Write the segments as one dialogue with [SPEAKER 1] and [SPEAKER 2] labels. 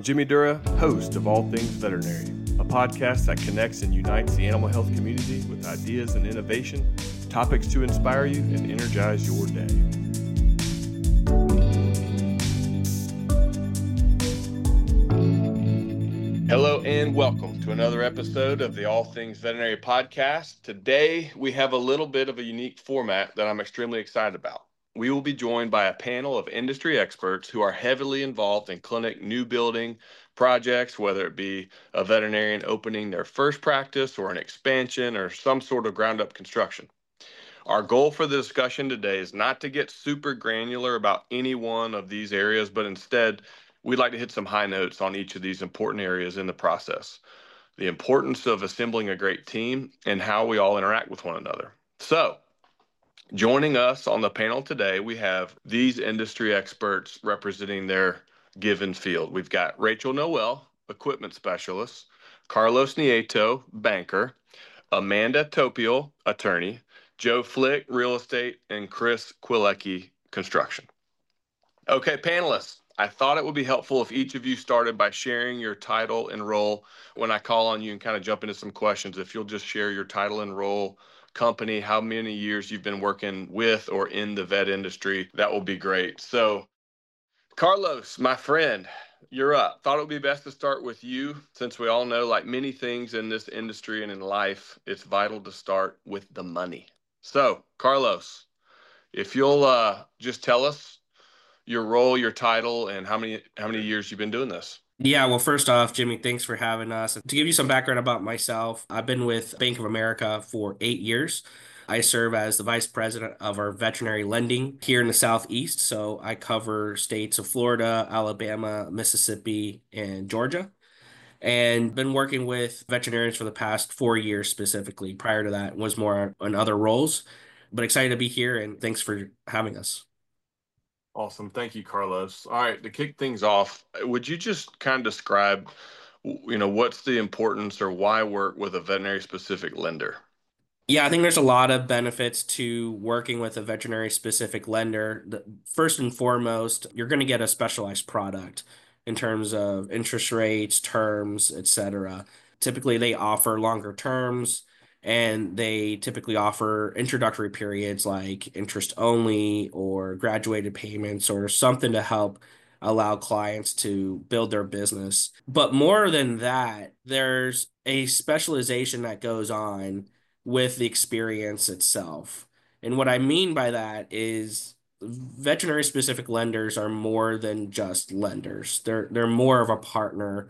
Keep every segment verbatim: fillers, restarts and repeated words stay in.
[SPEAKER 1] Jimmy Dura, host of All Things Veterinary, a podcast that connects and unites the animal health community with ideas and innovation, topics to inspire you and energize your day. Hello and welcome to another episode of the All Things Veterinary podcast. Today, we have a little bit of a unique format that I'm extremely excited about. We will be joined by a panel of industry experts who are heavily involved in clinic new building projects, whether it be a veterinarian opening their first practice or an expansion or some sort of ground up construction. Our goal for the discussion today is not to get super granular about any one of these areas, but instead, we'd like to hit some high notes on each of these important areas in the process. The importance of assembling a great team and how we all interact with one another. So, joining us on the panel today, we have these industry experts representing their given field. We've got Rachel Noel, equipment specialist, Carlos Nieto, banker, Amanda Topiel, attorney, Joe Flick, real estate, and Chris Kwilecki, construction. Okay, panelists, I thought it would be helpful if each of you started by sharing your title and role. When I call on you and kind of jump into some questions, if you'll just share your title and role, company, how many years you've been working with or in the vet industry, that will be great. So, Carlos, my friend, you're up. Thought it would be best to start with you, since we all know, like many things in this industry and in life, it's vital to start with the money. So, Carlos, if you'll uh, just tell us your role, your title, and how many how many years you've been doing this.
[SPEAKER 2] Yeah, well, first off, Jimmy, thanks for having us. To give you some background about myself, I've been with Bank of America for eight years. I serve as the vice president of our veterinary lending here in the Southeast. So I cover states of Florida, Alabama, Mississippi, and Georgia. And been working with veterinarians for the past four years specifically. Prior to that was more in other roles, but excited to be here and thanks for having us.
[SPEAKER 1] Awesome. Thank you, Carlos. All right, to kick things off, would you just kind of describe, you know, what's the importance or why work with a veterinary specific lender?
[SPEAKER 2] Yeah, I think there's a lot of benefits to working with a veterinary specific lender. The, first and foremost, you're going to get a specialized product in terms of interest rates, terms, et cetera. Typically, they offer longer terms and they typically offer introductory periods like interest only or graduated payments or something to help allow clients to build their business. But more than that, there's a specialization that goes on with the experience itself. And what I mean by that is veterinary specific lenders are more than just lenders. They're they're more of a partner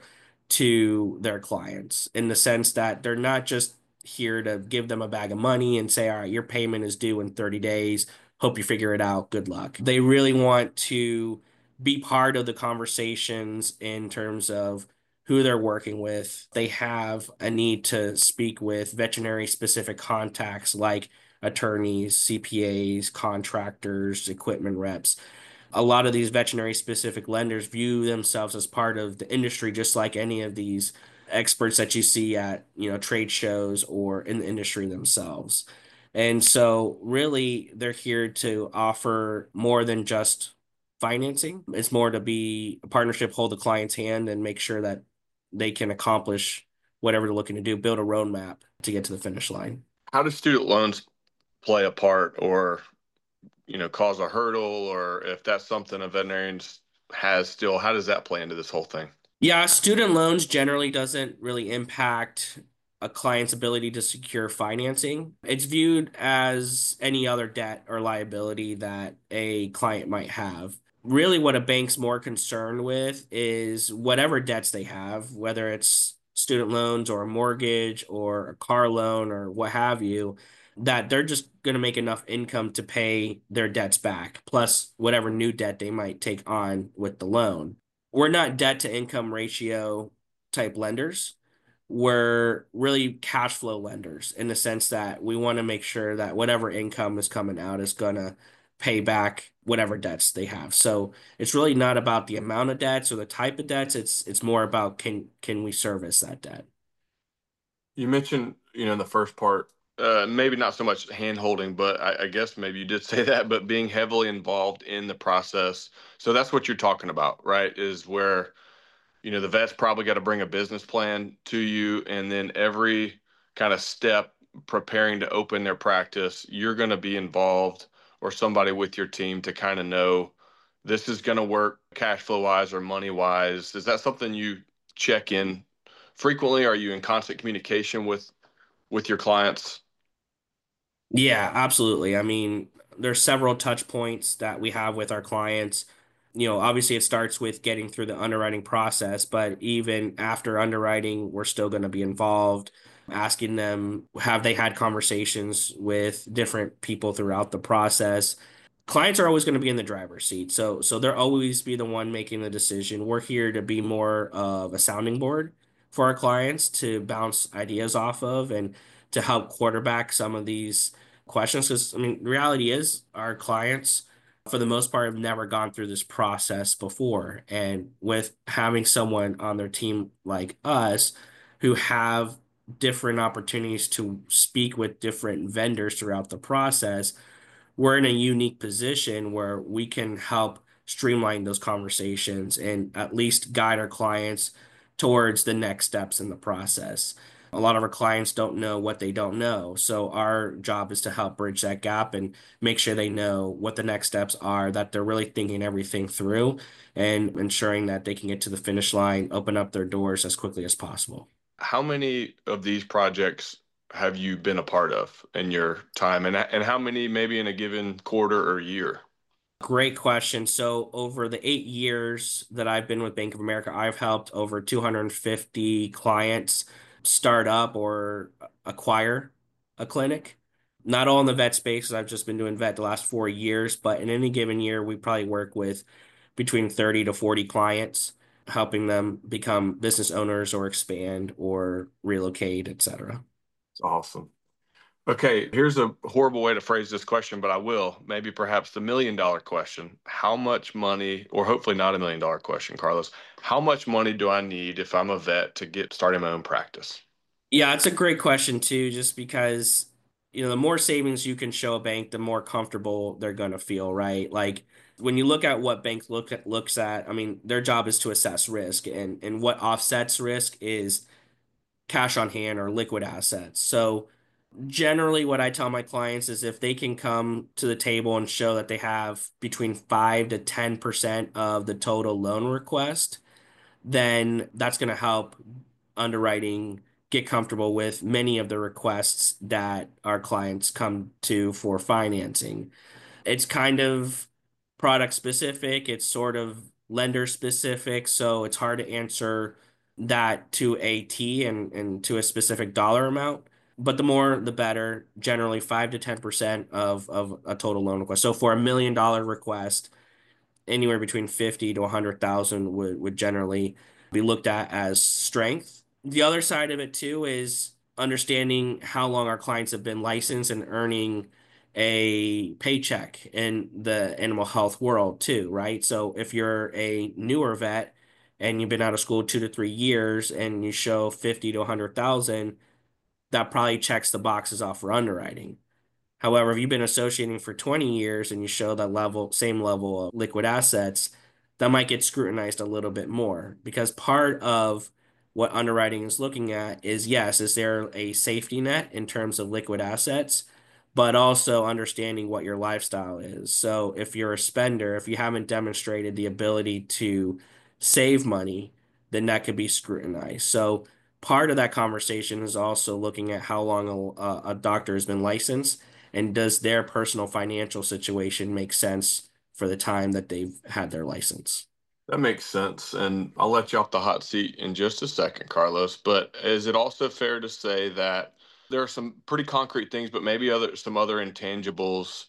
[SPEAKER 2] to their clients in the sense that they're not just here to give them a bag of money and say, all right, your payment is due in thirty days. Hope you figure it out. Good luck. They really want to be part of the conversations in terms of who they're working with. They have a need to speak with veterinary specific contacts like attorneys, C P As, contractors, equipment reps. A lot of these veterinary specific lenders view themselves as part of the industry, just like any of these experts that you see at, you know, trade shows or in the industry themselves. And so really they're here to offer more than just financing. It's more to be a partnership, hold the client's hand and make sure that they can accomplish whatever they're looking to do, build a roadmap to get to the finish line.
[SPEAKER 1] How do student loans play a part or, you know, cause a hurdle, or if that's something a veterinarian has still, how does that play into this whole thing?
[SPEAKER 2] Yeah, student loans generally doesn't really impact a client's ability to secure financing. It's viewed as any other debt or liability that a client might have. Really, what a bank's more concerned with is whatever debts they have, whether it's student loans or a mortgage or a car loan or what have you, that they're just going to make enough income to pay their debts back, plus whatever new debt they might take on with the loan. We're not debt to income ratio type lenders. We're really cash flow lenders in the sense that we want to make sure that whatever income is coming out is going to pay back whatever debts they have. So it's really not about the amount of debts or the type of debts. It's it's more about can can we service that debt?
[SPEAKER 1] You mentioned, you know, in the first part, uh, maybe not so much hand holding, but I, I guess maybe you did say that, but being heavily involved in the process. So that's what you're talking about, right? Is where, you know, the vet's probably got to bring a business plan to you, and then every kind of step preparing to open their practice, you're going to be involved or somebody with your team to kind of know this is going to work cash flow wise or money wise. Is that something you check in frequently? Are you in constant communication with with your clients?
[SPEAKER 2] Yeah, absolutely. I mean, there's several touch points that we have with our clients. You know, obviously it starts with getting through the underwriting process, but even after underwriting, we're still going to be involved, asking them, have they had conversations with different people throughout the process? Clients are always going to be in the driver's seat. So so they'll always be the one making the decision. We're here to be more of a sounding board for our clients to bounce ideas off of and to help quarterback some of these questions. Because I mean, the reality is our clients, for the most part, have never gone through this process before. And with having someone on their team like us who have different opportunities to speak with different vendors throughout the process, we're in a unique position where we can help streamline those conversations and at least guide our clients towards the next steps in the process. A lot of our clients don't know what they don't know. So our job is to help bridge that gap and make sure they know what the next steps are, that they're really thinking everything through and ensuring that they can get to the finish line, open up their doors as quickly as possible.
[SPEAKER 1] How many of these projects have you been a part of in your time, and and how many maybe in a given quarter or year?
[SPEAKER 2] Great question. So, over the eight years that I've been with Bank of America, I've helped over two hundred fifty clients start up or acquire a clinic. Not all in the vet space, 'cause I've just been doing vet the last four years, but in any given year, we probably work with between thirty to forty clients, helping them become business owners or expand or relocate, et cetera.
[SPEAKER 1] It's awesome. Okay, here's a horrible way to phrase this question, but I will. Maybe perhaps the million dollar question. How much money, or hopefully not a million dollar question, Carlos, how much money do I need if I'm a vet to get starting my own practice?
[SPEAKER 2] Yeah, it's a great question too, just because, you know, the more savings you can show a bank, the more comfortable they're gonna feel, right? Like when you look at what bank look at looks at, I mean, their job is to assess risk and and what offsets risk is cash on hand or liquid assets. So generally what I tell my clients is if they can come to the table and show that they have between five to ten percent of the total loan request, then that's going to help underwriting get comfortable with many of the requests that our clients come to for financing. It's kind of product specific, it's sort of lender specific, so it's hard to answer that to a T and, and to a specific dollar amount. But the more, the better, generally five to ten percent of, of a total loan request. So for a million dollar request, anywhere between fifty to one hundred thousand would, would generally be looked at as strength. The other side of it too is understanding how long our clients have been licensed and earning a paycheck in the animal health world too, right? So if you're a newer vet and you've been out of school two to three years and you show fifty to one hundred thousand, that probably checks the boxes off for underwriting. However, if you've been associating for twenty years and you show that level, same level of liquid assets, that might get scrutinized a little bit more because part of what underwriting is looking at is yes, is there a safety net in terms of liquid assets, but also understanding what your lifestyle is. So if you're a spender, if you haven't demonstrated the ability to save money, then that could be scrutinized. So part of that conversation is also looking at how long a, a doctor has been licensed and does their personal financial situation make sense for the time that they've had their license?
[SPEAKER 1] That makes sense. And I'll let you off the hot seat in just a second, Carlos. But is it also fair to say that there are some pretty concrete things, but maybe other some other intangibles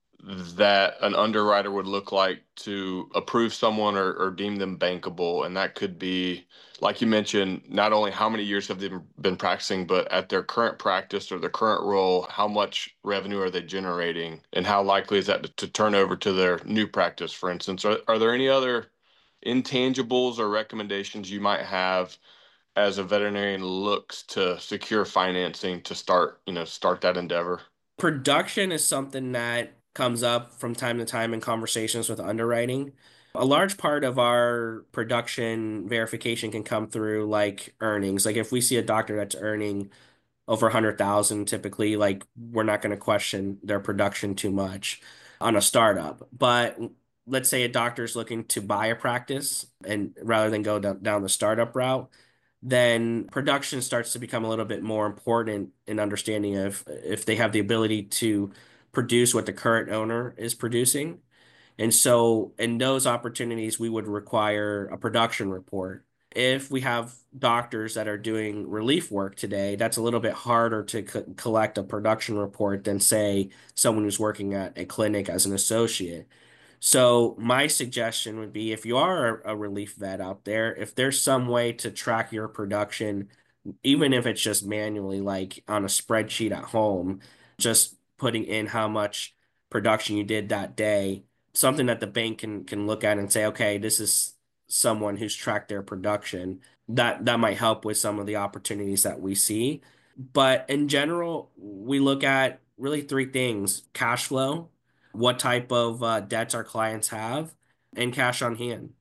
[SPEAKER 1] that an underwriter would look like to approve someone or, or deem them bankable? And that could be, like you mentioned, not only how many years have they been practicing, but at their current practice or their current role, how much revenue are they generating? And how likely is that to, to turn over to their new practice, for instance? Are, are there any other intangibles or recommendations you might have as a veterinarian looks to secure financing to start, you know, start that endeavor?
[SPEAKER 2] Production is something that comes up from time to time in conversations with underwriting. A large part of our production verification can come through like earnings. Like if we see a doctor that's earning over a hundred thousand, typically, like we're not going to question their production too much on a startup. But let's say a doctor's looking to buy a practice and rather than go down, down the startup route, then production starts to become a little bit more important in understanding of if they have the ability to produce what the current owner is producing. And so in those opportunities, we would require a production report. If we have doctors that are doing relief work today, that's a little bit harder to co collect a production report than, say, someone who's working at a clinic as an associate. So my suggestion would be if you are a, a relief vet out there, if there's some way to track your production, even if it's just manually, like on a spreadsheet at home, just putting in how much production you did that day, something that the bank can can look at and say, okay, this is someone who's tracked their production. That that might help with some of the opportunities that we see. But in general, we look at really three things: cash flow, what type of uh, debts our clients have, and cash on hand.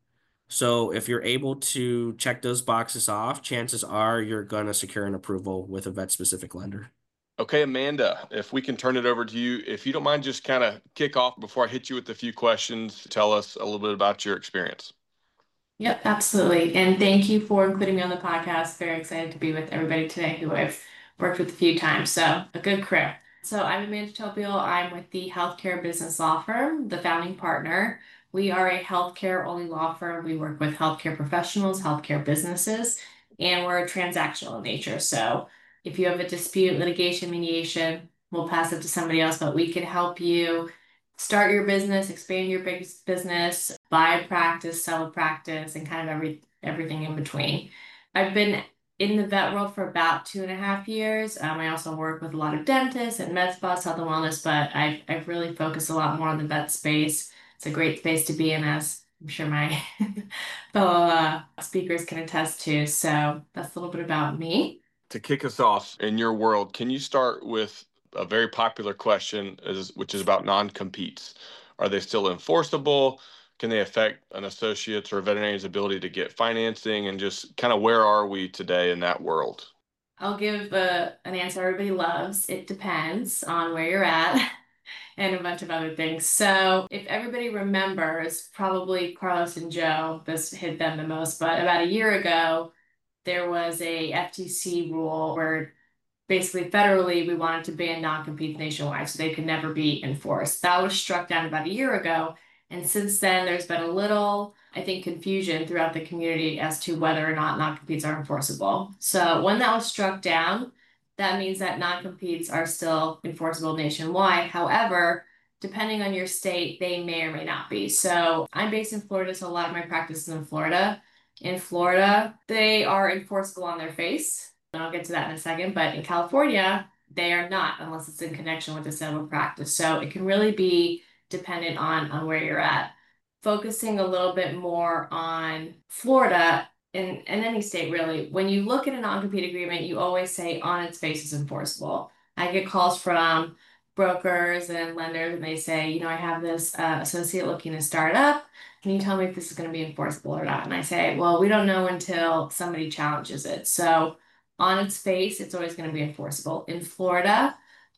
[SPEAKER 2] So if you're able to check those boxes off, chances are you're going to secure an approval with a vet specific lender.
[SPEAKER 1] Okay, Amanda, if we can turn it over to you, if you don't mind, just kind of kick off before I hit you with a few questions. Tell us a little bit about your experience.
[SPEAKER 3] Yep, absolutely. And thank you for including me on the podcast. Very excited to be with everybody today who I've worked with a few times. So a good crew. So I'm Amanda Topio. I'm with the Healthcare Business Law Firm, the founding partner. We are a healthcare only law firm. We work with healthcare professionals, healthcare businesses, and we're transactional in nature. So if you have a dispute, litigation, mediation, we'll pass it to somebody else, but we can help you start your business, expand your big business, buy a practice, sell a practice, and kind of every everything in between. I've been in the vet world for about two and a half years. Um, I also work with a lot of dentists and med spas, health and wellness, but I've, I've really focused a lot more on the vet space. It's a great space to be in, as I'm sure my fellow uh, speakers can attest to. So that's a little bit about me.
[SPEAKER 1] To kick us off in your world, can you start with a very popular question, is, which is about non-competes? Are they still enforceable? Can they affect an associate's or a veterinarian's ability to get financing? And just kind of where are we today in that world?
[SPEAKER 3] I'll give uh, an answer everybody loves. It depends on where you're at and a bunch of other things. So if everybody remembers, probably Carlos and Joe, this hit them the most, but about a year ago, there was a F T C rule where basically federally we wanted to ban non-competes nationwide so they could never be enforced. That was struck down about a year ago. And since then, there's been a little, I think, confusion throughout the community as to whether or not non-competes are enforceable. So when that was struck down, that means that non-competes are still enforceable nationwide. However, depending on your state, they may or may not be. So I'm based in Florida, so a lot of my practice is in Florida. In Florida, they are enforceable on their face, and I'll get to that in a second. But in California, they are not unless it's in connection with the sale of practice. So it can really be dependent on on where you're at. Focusing a little bit more on Florida in, in any state really, when you look at a non-compete agreement, you always say on its face is enforceable. I get calls from brokers and lenders and they say, you know, I have this uh, associate looking to start up. Can you tell me if this is going to be enforceable or not? And I say, well, we don't know until somebody challenges it. So on its face, it's always going to be enforceable. In Florida,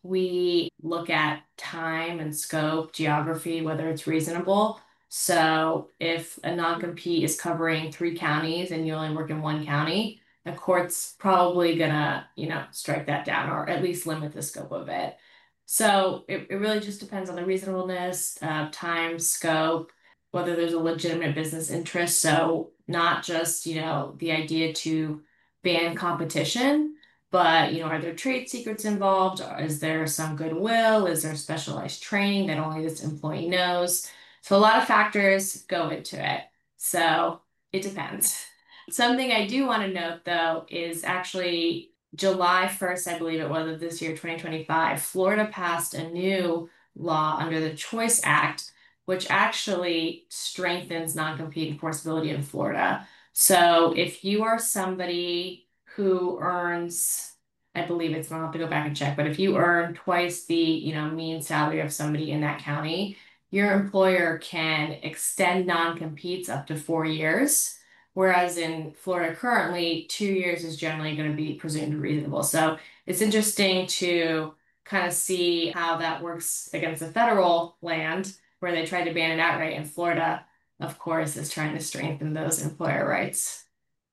[SPEAKER 3] we look at time and scope, geography, whether it's reasonable. So if a non-compete is covering three counties and you only work in one county, the court's probably gonna, you know, strike that down or at least limit the scope of it. So it, it really just depends on the reasonableness, uh, time, scope, whether there's a legitimate business interest. So not just, you know, the idea to ban competition, but, you know, are there trade secrets involved? Is there some goodwill? Is there specialized training that only this employee knows? So a lot of factors go into it. So it depends. Something I do want to note though is actually July first, I believe it was of this year, twenty twenty-five, Florida passed a new law under the Choice Act, which actually strengthens non-compete enforceability in Florida. So if you are somebody who earns, I believe it's, I'll have to go back and check, but if you earn twice the, you know, mean salary of somebody in that county, your employer can extend non-competes up to four years. Whereas in Florida currently, two years is generally going to be presumed reasonable. So it's interesting to kind of see how that works against the federal land where they tried to ban it outright. And Florida, of course, is trying to strengthen those employer rights.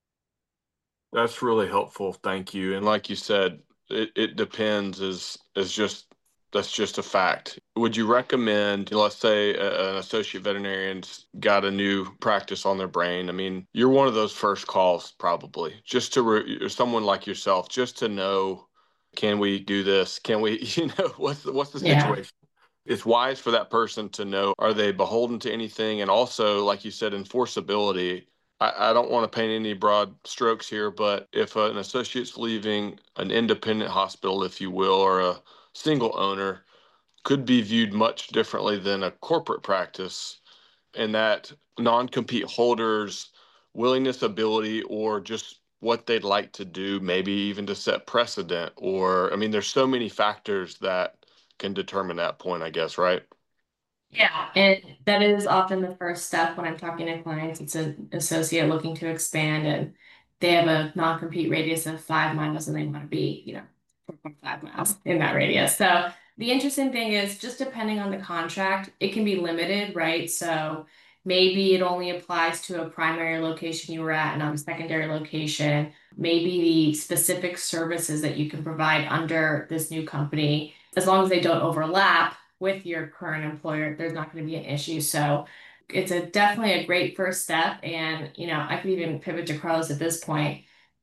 [SPEAKER 1] That's really helpful. Thank you. And like you said, it, it depends is is just that's just a fact. Would you recommend, let's say a, an associate veterinarian's got a new practice on their brain? I mean, you're one of those first calls probably, just to re, or someone like yourself, just to know, can we do this? Can we, you know, what's the, what's the
[SPEAKER 3] Yeah.
[SPEAKER 1] situation? It's wise for that person to know, are they beholden to anything? And also, like you said, enforceability. I, I don't want to paint any broad strokes here, but if an associate's leaving an independent hospital, if you will, or a single owner, could be viewed much differently than a corporate practice, and that non-compete holders' willingness, ability, or just what they'd like to do, maybe even to set precedent, or I mean, there's so many factors that can determine that point, I guess, right?
[SPEAKER 3] Yeah, and that is often the first step when I'm talking to clients. It's an associate looking to expand and they have a non-compete radius of five miles and they want to be, you know, four point five miles in that radius. So the interesting thing is just depending on the contract, it can be limited, right? So maybe it only applies to a primary location you were at and not a secondary location. Maybe the specific services that you can provide under this new company, as long as they don't overlap with your current employer, there's not going to be an issue. So it's a definitely a great first step. And, you know, I could even pivot to Carlos at this point.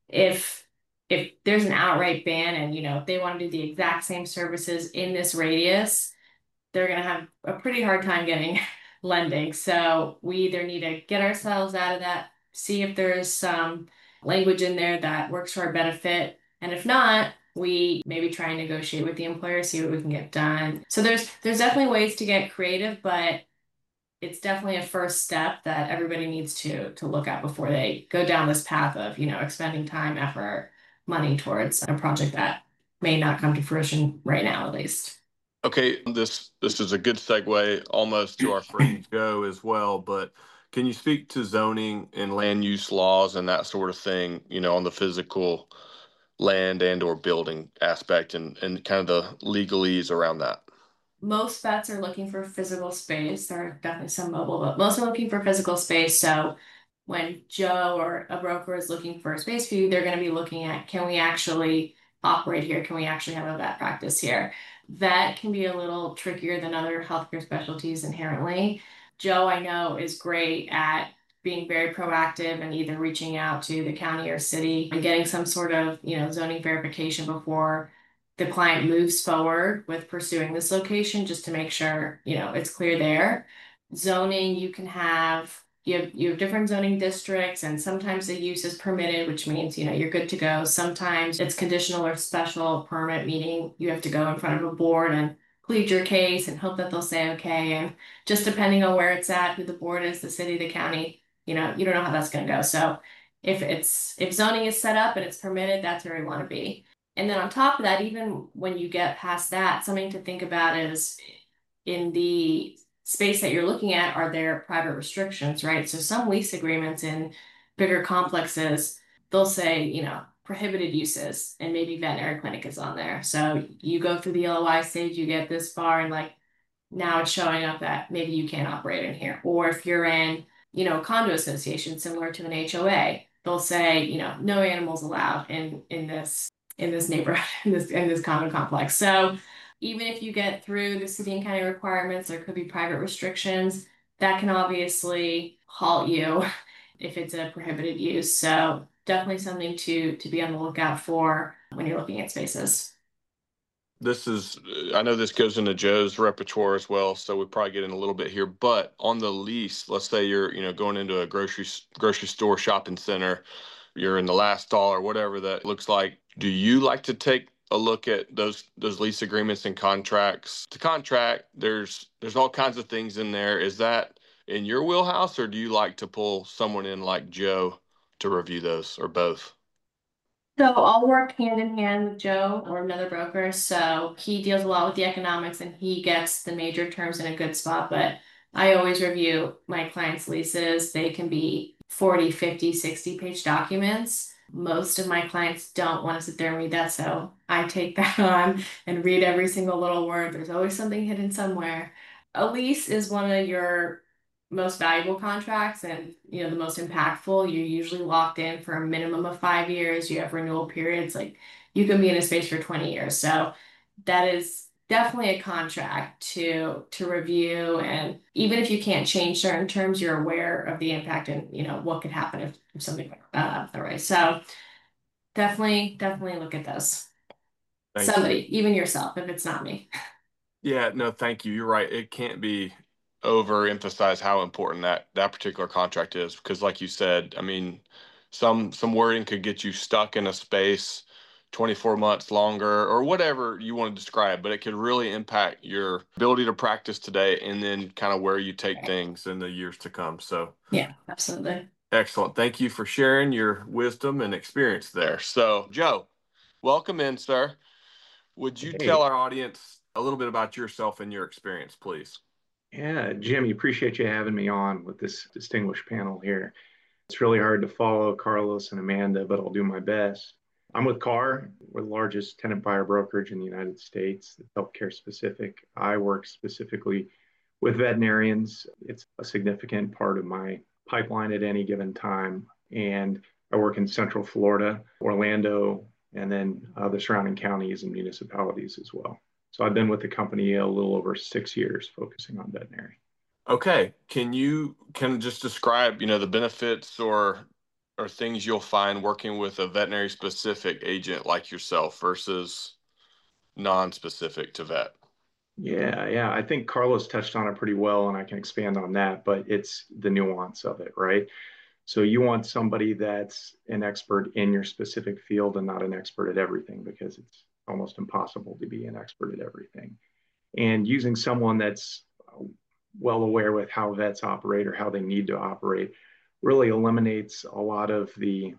[SPEAKER 3] If if there's an outright ban and, you know, if they want to do the exact same services in this radius, they're going to have a pretty hard time getting lending. So we either need to get ourselves out of that, see if there's some language in there that works to our benefit. And if not, we maybe try and negotiate with the employer, see what we can get done. So there's there's definitely ways to get creative, but it's definitely a first step that everybody needs to to look at before they go down this path of, you know, expending time, effort, money towards a project that may not come to fruition right now, at least.
[SPEAKER 1] Okay, this this is a good segue almost to our friend Joe as well, but can you speak to zoning and land use laws and that sort of thing, you know, on the physical land and or building aspect and, and kind of the legalese around that?
[SPEAKER 3] Most vets are looking for physical space. There are definitely some mobile, but most are looking for physical space. So when Joe or a broker is looking for a space for you, they're going to be looking at, can we actually operate here? Can we actually have a vet practice here? Vet can be a little trickier than other healthcare specialties inherently. Joe, I know, is great at being very proactive and either reaching out to the county or city and getting some sort of, you know, zoning verification before the client moves forward with pursuing this location just to make sure, you know, it's clear there. Zoning, you can have you have you have different zoning districts and sometimes the use is permitted, which means, you know, you're good to go. Sometimes it's conditional or special permit, meaning you have to go in front of a board and plead your case and hope that they'll say okay. And just depending on where it's at, who the board is, the city, the county, you know, you don't know how that's gonna go. So if it's if zoning is set up and it's permitted, that's where we want to be. And then on top of that, even when you get past that, something to think about is in the space that you're looking at, are there private restrictions, right? So some lease agreements in bigger complexes, they'll say, you know, prohibited uses, and maybe veterinary clinic is on there. So you go through the L O I stage, you get this far, and like now it's showing up that maybe you can't operate in here. Or if you're in, you know, a condo association similar to an H O A, they'll say, you know, no animals allowed in in this in this neighborhood, in this in this condo complex. So even if you get through the city and county requirements, there could be private restrictions that can obviously halt you if it's a prohibited use. So definitely something to to be on the lookout for when you're looking at spaces.
[SPEAKER 1] This is, I know this goes into Joe's repertoire as well, so we probably get in a little bit here. But on the lease, let's say you're, you know, going into a grocery grocery store, shopping center, you're in the last stall or whatever that looks like. Do you like to take a look at those those lease agreements and contracts? To contract, there's there's all kinds of things in there. Is that in your wheelhouse, or do you like to pull someone in like Joe to review those, or both?
[SPEAKER 3] So I'll work hand in hand with Joe or another broker. So he deals a lot with the economics and he gets the major terms in a good spot. But I always review my clients' leases. They can be forty, fifty, sixty page documents. Most of my clients don't want to sit there and read that, so I take that on and read every single little word. There's always something hidden somewhere. A lease is one of your most valuable contracts and you know the most impactful. You're usually locked in for a minimum of five years. You have renewal periods, like you can be in a space for twenty years. So that is definitely a contract to to review, and even if you can't change certain terms, you're aware of the impact and you know what could happen if, if something like that happens. Right. So definitely, definitely look at those.
[SPEAKER 1] Thank you.
[SPEAKER 3] Somebody, even yourself, if it's not me.
[SPEAKER 1] Yeah, no, thank you. You're right. It can't be overemphasized how important that that particular contract is because, like you said, I mean, some some wording could get you stuck in a space twenty-four months longer or whatever you want to describe, but it could really impact your ability to practice today and then kind of where you take things in the years to come. So,
[SPEAKER 3] Yeah, absolutely.
[SPEAKER 1] excellent. Thank you for sharing your wisdom and experience there. So, Joe, welcome in, sir. Would you tell
[SPEAKER 4] Hey,
[SPEAKER 1] our audience a little bit about yourself and your experience, please?
[SPEAKER 4] yeah, Jimmy, appreciate you having me on with this distinguished panel here. It's really hard to follow Carlos and Amanda, but I'll do my best. I'm with C A R. We're the largest tenant buyer brokerage in the United States, healthcare specific. I work specifically with veterinarians. It's a significant part of my pipeline at any given time. And I work in Central Florida, Orlando, and then uh, the surrounding counties and municipalities as well. So I've been with the company a little over six years focusing on veterinary.
[SPEAKER 1] Okay. Can you can just describe, you know, the benefits or or things you'll find working with a veterinary specific agent like yourself versus non-specific to vet?
[SPEAKER 4] Yeah, yeah. I think Carlos touched on it pretty well, and I can expand on that, but it's the nuance of it, right? So you want somebody that's an expert in your specific field and not an expert at everything because it's almost impossible to be an expert at everything. And using someone that's well aware with how vets operate or how they need to operate really eliminates a lot of the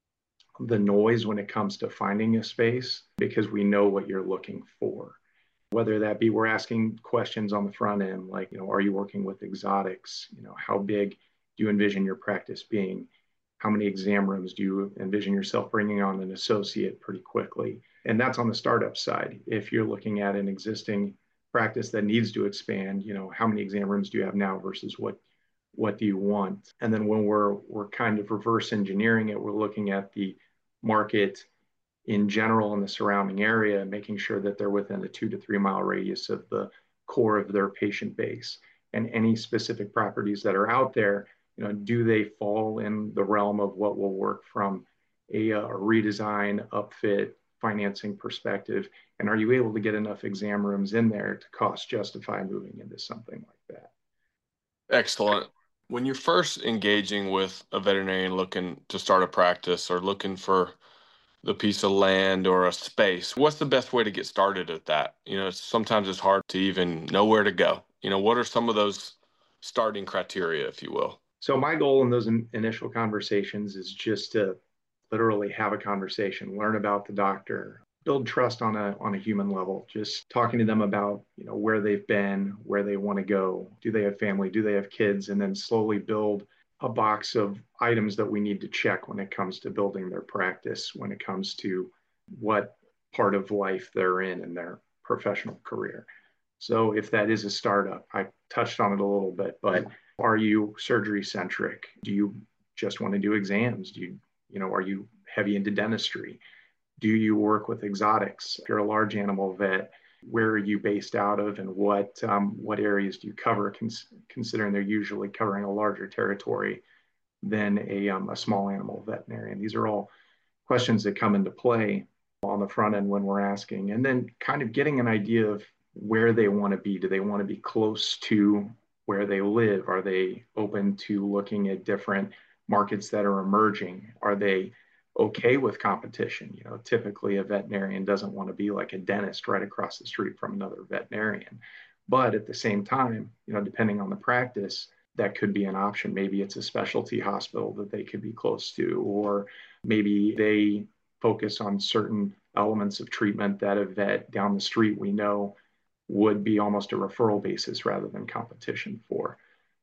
[SPEAKER 4] the noise when it comes to finding a space because we know what you're looking for. Whether that be we're asking questions on the front end, like, you know, are you working with exotics? You know, how big do you envision your practice being? How many exam rooms do you envision yourself bringing on an associate pretty quickly? And that's on the startup side. If you're looking at an existing practice that needs to expand, you know, how many exam rooms do you have now versus what what do you want? And then when we're we're kind of reverse engineering it, we're looking at the market in general in the surrounding area, making sure that they're within a two to three mile radius of the core of their patient base. And any specific properties that are out there, you know, do they fall in the realm of what will work from a, a redesign, upfit, financing perspective? And are you able to get enough exam rooms in there to cost justify moving into something like that?
[SPEAKER 1] Excellent. When you're first engaging with a veterinarian looking to start a practice or looking for the piece of land or a space, what's the best way to get started at that? You know, sometimes it's hard to even know where to go. You know, what are some of those starting criteria, if you will?
[SPEAKER 4] So my goal in those in, initial conversations is just to literally have a conversation, learn about the doctor, build trust on a on a human level, just talking to them about, you know, where they've been, where they want to go, do they have family, do they have kids, and then slowly build a box of items that we need to check when it comes to building their practice, when it comes to what part of life they're in in their professional career. So if that is a startup, I touched on it a little bit, but are you surgery centric? Do you just want to do exams? Do you, you know, are you heavy into dentistry? Do you work with exotics? If you're a large animal vet, where are you based out of, and what um, what areas do you cover? Cons- considering they're usually covering a larger territory than a um, a small animal veterinarian. These are all questions that come into play on the front end when we're asking, and then kind of getting an idea of where they want to be. Do they want to be close to where they live? Are they open to looking at different markets that are emerging? Are they okay with competition? You know, typically a veterinarian doesn't want to be like a dentist right across the street from another veterinarian. But at the same time, you know, depending on the practice, that could be an option. Maybe it's a specialty hospital that they could be close to, or maybe they focus on certain elements of treatment that a vet down the street we know would be almost a referral basis rather than competition for.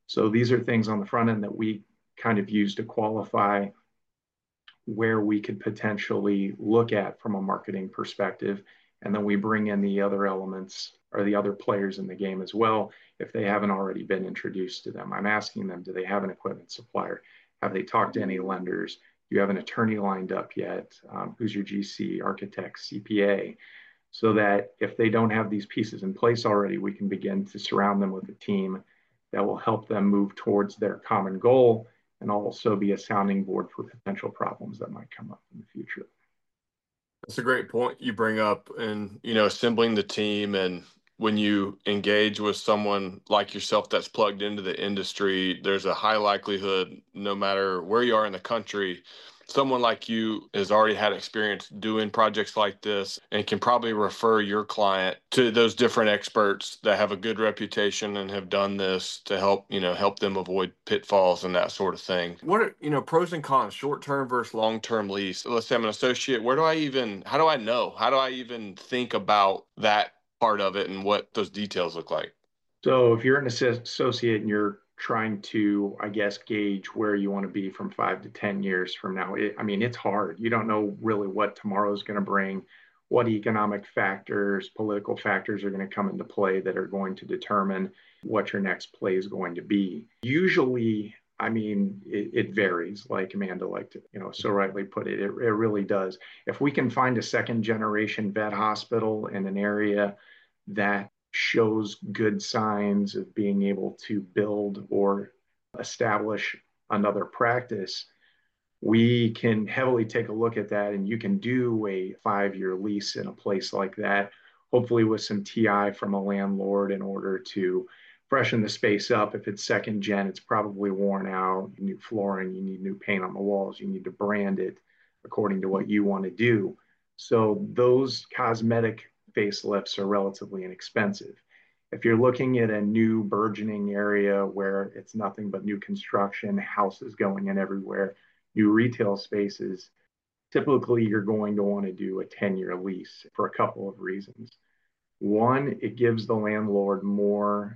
[SPEAKER 4] So these are things on the front end that we kind of use to qualify where we could potentially look at from a marketing perspective. And then we bring in the other elements or the other players in the game as well, if they haven't already been introduced to them. I'm asking them, do they have an equipment supplier? Have they talked to any lenders? Do you have an attorney lined up yet? Um, who's your G C, architect, C P A? So that if they don't have these pieces in place already, we can begin to surround them with a team that will help them move towards their common goal and also be a sounding board for potential problems that might come up in the future.
[SPEAKER 1] That's a great point you bring up, and you know, assembling the team. And when you engage with someone like yourself that's plugged into the industry, there's a high likelihood, no matter where you are in the country, someone like you has already had experience doing projects like this and can probably refer your client to those different experts that have a good reputation and have done this to help, you know, help them avoid pitfalls and that sort of thing. What are, you know, pros and cons, short-term versus long-term lease? Let's say I'm an associate. Where do I even, how do I know? How do I even think about that part of it and what those details look like?
[SPEAKER 4] So if you're an associate and you're trying to, I guess, gauge where you want to be from five to ten years from now, it, I mean, it's hard. You don't know really what tomorrow is going to bring, what economic factors, political factors are going to come into play that are going to determine what your next play is going to be. Usually, I mean, it, it varies, like Amanda liked to, you know, so rightly put it, it, it really does. If we can find a second generation vet hospital in an area that shows good signs of being able to build or establish another practice, we can heavily take a look at that. And you can do a five year lease in a place like that, hopefully with some T I from a landlord in order to freshen the space up. If it's second gen, it's probably worn out. You need flooring, you need new paint on the walls, you need to brand it according to what you want to do. So those cosmetic facelifts are relatively inexpensive. If you're looking at a new burgeoning area where it's nothing but new construction, houses going in everywhere, new retail spaces, typically you're going to want to do a ten year lease for a couple of reasons. One, it gives the landlord more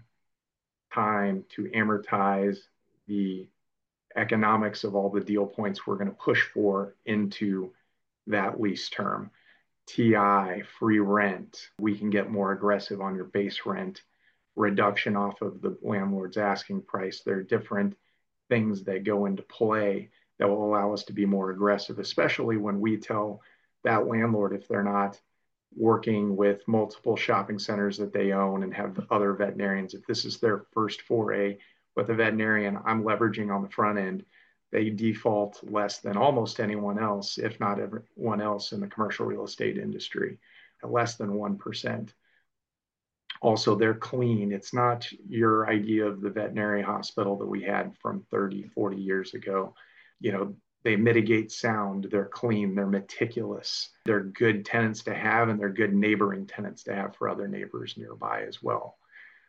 [SPEAKER 4] time to amortize the economics of all the deal points we're going to push for into that lease term. T I, free rent, we can get more aggressive on your base rent, reduction off of the landlord's asking price. There are different things that go into play that will allow us to be more aggressive, especially when we tell that landlord, if they're not working with multiple shopping centers that they own and have other veterinarians, if this is their first foray with a veterinarian, I'm leveraging on the front end, they default less than almost anyone else, if not everyone else in the commercial real estate industry, less than one percent. Also, they're clean. It's not your idea of the veterinary hospital that we had from thirty, forty years ago. You know, they mitigate sound, they're clean, they're meticulous, they're good tenants to have, and they're good neighboring tenants to have for other neighbors nearby as well.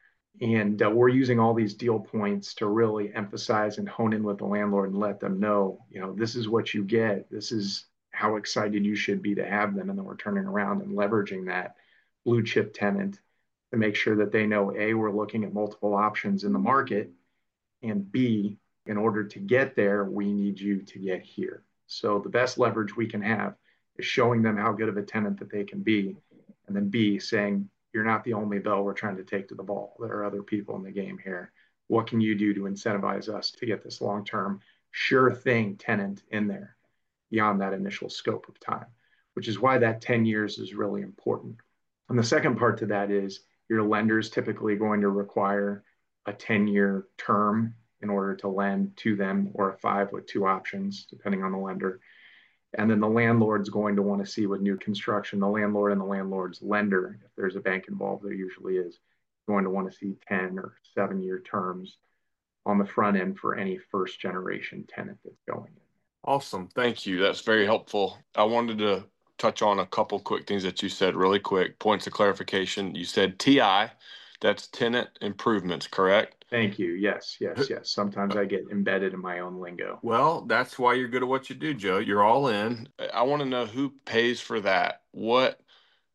[SPEAKER 4] And uh, we're using all these deal points to really emphasize and hone in with the landlord and let them know, you know, this is what you get. This is how excited you should be to have them. And then we're turning around and leveraging that blue chip tenant to make sure that they know, A, we're looking at multiple options in the market, and B, in order to get there, we need you to get here. So the best leverage we can have is showing them how good of a tenant that they can be. And then B, saying, you're not the only bell we're trying to take to the ball. There are other people in the game here. What can you do to incentivize us to get this long-term sure thing tenant in there beyond that initial scope of time, which is why that ten years is really important. And the second part to that is your lender is typically going to require a ten year term in order to lend to them, or a five with two options, depending on the lender. And then the landlord's going to want to see with new construction, the landlord and the landlord's lender, if there's a bank involved, there usually is, going to want to see ten or seven year terms on the front end for any first generation tenant that's going in.
[SPEAKER 1] Awesome. Thank you. That's very helpful. I wanted to touch on a couple quick things that you said really quick. Points of clarification. You said T I, that's tenant improvements, correct?
[SPEAKER 4] Thank you. Yes, yes, yes. Sometimes I get embedded in my own lingo.
[SPEAKER 1] Well, that's why you're good at what you do, Joe. You're all in. I want to know who pays for that. What,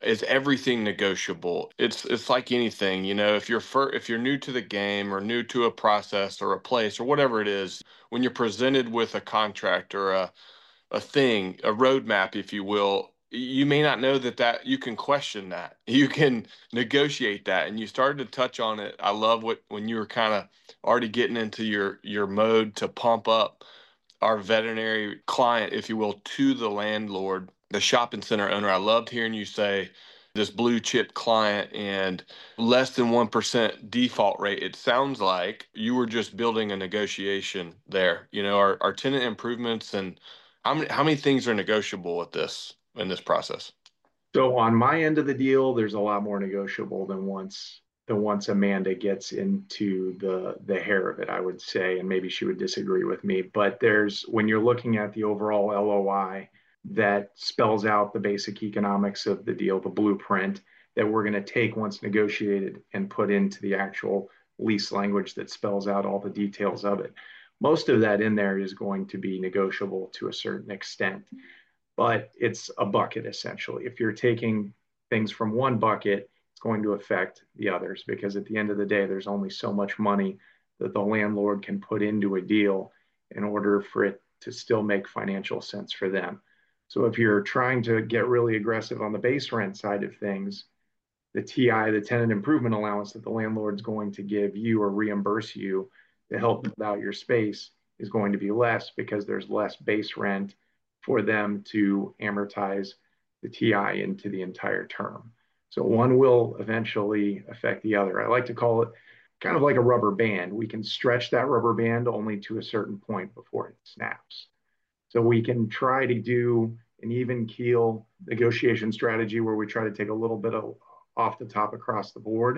[SPEAKER 1] is everything negotiable? It's it's like anything, you know, if you're fir- if you're new to the game or new to a process or a place or whatever it is, when you're presented with a contract or a a thing, a roadmap, if you will, you may not know that that you can question that. You can negotiate that. And you started to touch on it. I love what when you were kind of already getting into your your mode to pump up our veterinary client, if you will, to the landlord, the shopping center owner. I loved hearing you say this blue chip client and less than one percent default rate. It sounds like you were just building a negotiation there. You know, our, our tenant improvements and how many, how many things are negotiable with this in this process?
[SPEAKER 4] So on my end of the deal, there's a lot more negotiable than once than once Amanda gets into the the hair of it, I would say, and maybe she would disagree with me. But there's when you're looking at the overall L O I that spells out the basic economics of the deal, the blueprint that we're going to take once negotiated and put into the actual lease language that spells out all the details of it. Most of that in there is going to be negotiable to a certain extent, but it's a bucket essentially. If you're taking things from one bucket, it's going to affect the others because at the end of the day, there's only so much money that the landlord can put into a deal in order for it to still make financial sense for them. So if you're trying to get really aggressive on the base rent side of things, the T I, the tenant improvement allowance that the landlord's going to give you or reimburse you to help build out your space is going to be less because there's less base rent for them to amortize the T I into the entire term. So one will eventually affect the other. I like to call it kind of like a rubber band. We can stretch that rubber band only to a certain point before it snaps. So we can try to do an even keel negotiation strategy where we try to take a little bit of off the top across the board,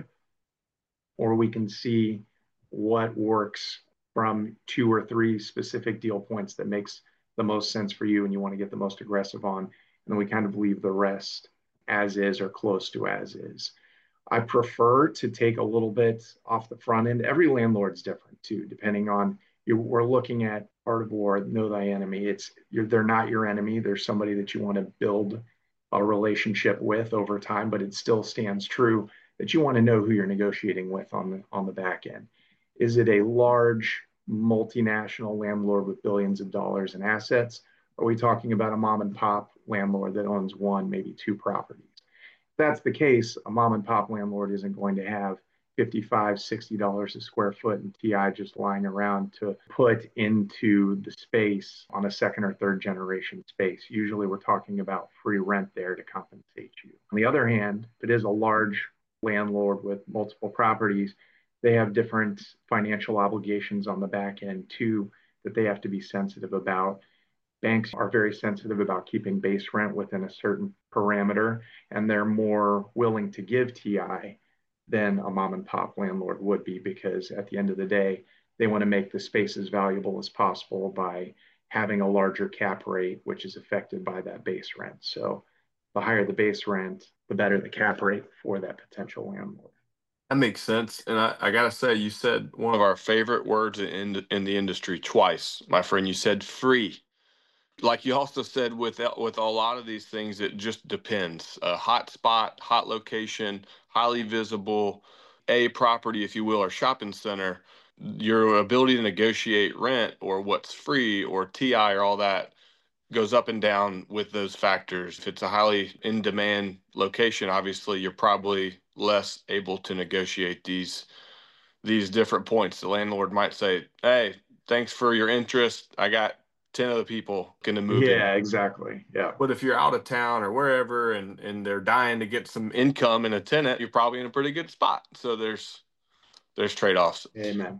[SPEAKER 4] or we can see what works from two or three specific deal points that makes the most sense for you and you want to get the most aggressive on. And then we kind of leave the rest as is or close to as is. I prefer to take a little bit off the front end. Every landlord's different too, depending on you. We're looking at Art of War, Know Thy Enemy. It's you're, they're not your enemy. They're somebody that you want to build a relationship with over time, but it still stands true that you want to know who you're negotiating with on the on the back end. Is it a large multinational landlord with billions of dollars in assets? Are we talking about a mom and pop landlord that owns one, maybe two properties? If that's the case, a mom and pop landlord isn't going to have fifty-five dollars, sixty dollars a square foot in T I just lying around to put into the space on a second or third generation space. Usually we're talking about free rent there to compensate you. On the other hand, if it is a large landlord with multiple properties, they have different financial obligations on the back end too that they have to be sensitive about. Banks are very sensitive about keeping base rent within a certain parameter, and they're more willing to give T I than a mom and pop landlord would be because at the end of the day, they want to make the space as valuable as possible by having a larger cap rate, which is affected by that base rent. So the higher the base rent, the better the cap rate for that potential landlord.
[SPEAKER 1] That makes sense. And I, I got to say, you said one of our favorite words in, in the industry twice, my friend. You said free. Like you also said, with with a lot of these things, it just depends. A hot spot, hot location, highly visible, a property, if you will, or shopping center, your ability to negotiate rent or what's free or T I or all that goes up and down with those factors. If it's a highly in demand location, obviously you're probably less able to negotiate these these different points. The landlord might say, "Hey, thanks for your interest. I got ten other people going to move in."
[SPEAKER 4] Yeah, exactly. Yeah.
[SPEAKER 1] But if you're out of town or wherever and, and they're dying to get some income in a tenant, you're probably in a pretty good spot. So there's there's trade-offs.
[SPEAKER 4] Amen.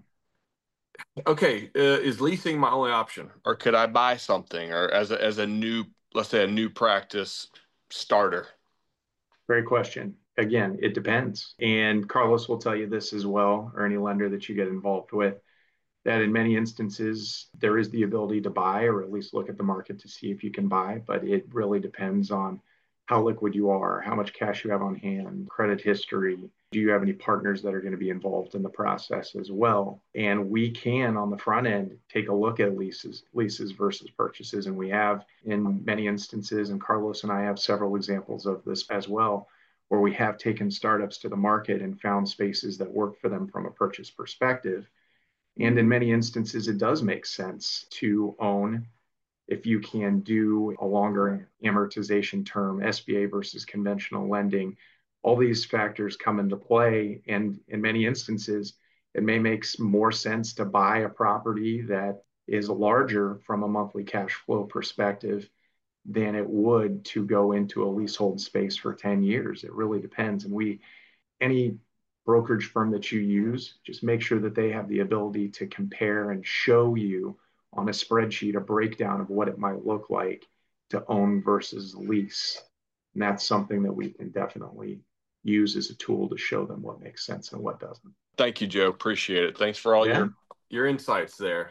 [SPEAKER 1] Okay, uh, is leasing my only option, or could I buy something, or as a, as a new, let's say, a new practice starter?
[SPEAKER 4] Great question. Again, it depends. And Carlos will tell you this as well, or any lender that you get involved with, that in many instances, there is the ability to buy or at least look at the market to see if you can buy, but it really depends on how liquid you are, how much cash you have on hand, credit history. Do you have any partners that are going to be involved in the process as well? And we can, on the front end, take a look at leases, leases versus purchases. And we have in many instances, and Carlos and I have several examples of this as well, or we have taken startups to the market and found spaces that work for them from a purchase perspective. And in many instances, it does make sense to own if you can do a longer amortization term, S B A versus conventional lending. All these factors come into play. And in many instances, it may make more sense to buy a property that is larger from a monthly cash flow perspective than it would to go into a leasehold space for ten years. It really depends. And we, any brokerage firm that you use, just make sure that they have the ability to compare and show you on a spreadsheet a breakdown of what it might look like to own versus lease. And that's something that we can definitely use as a tool to show them what makes sense and what doesn't.
[SPEAKER 1] Thank you, Joe. Appreciate it. Thanks for all yeah. your, your insights there.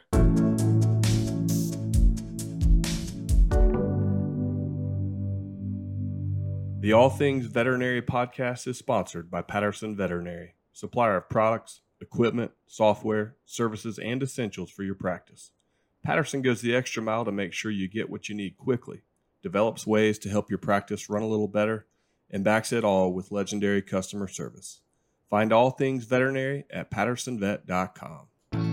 [SPEAKER 1] The All Things Veterinary podcast is sponsored by Patterson Veterinary, supplier of products, equipment, software, services, and essentials for your practice. Patterson goes the extra mile to make sure you get what you need quickly, develops ways to help your practice run a little better, and backs it all with legendary customer service. Find All Things Veterinary at patterson vet dot com.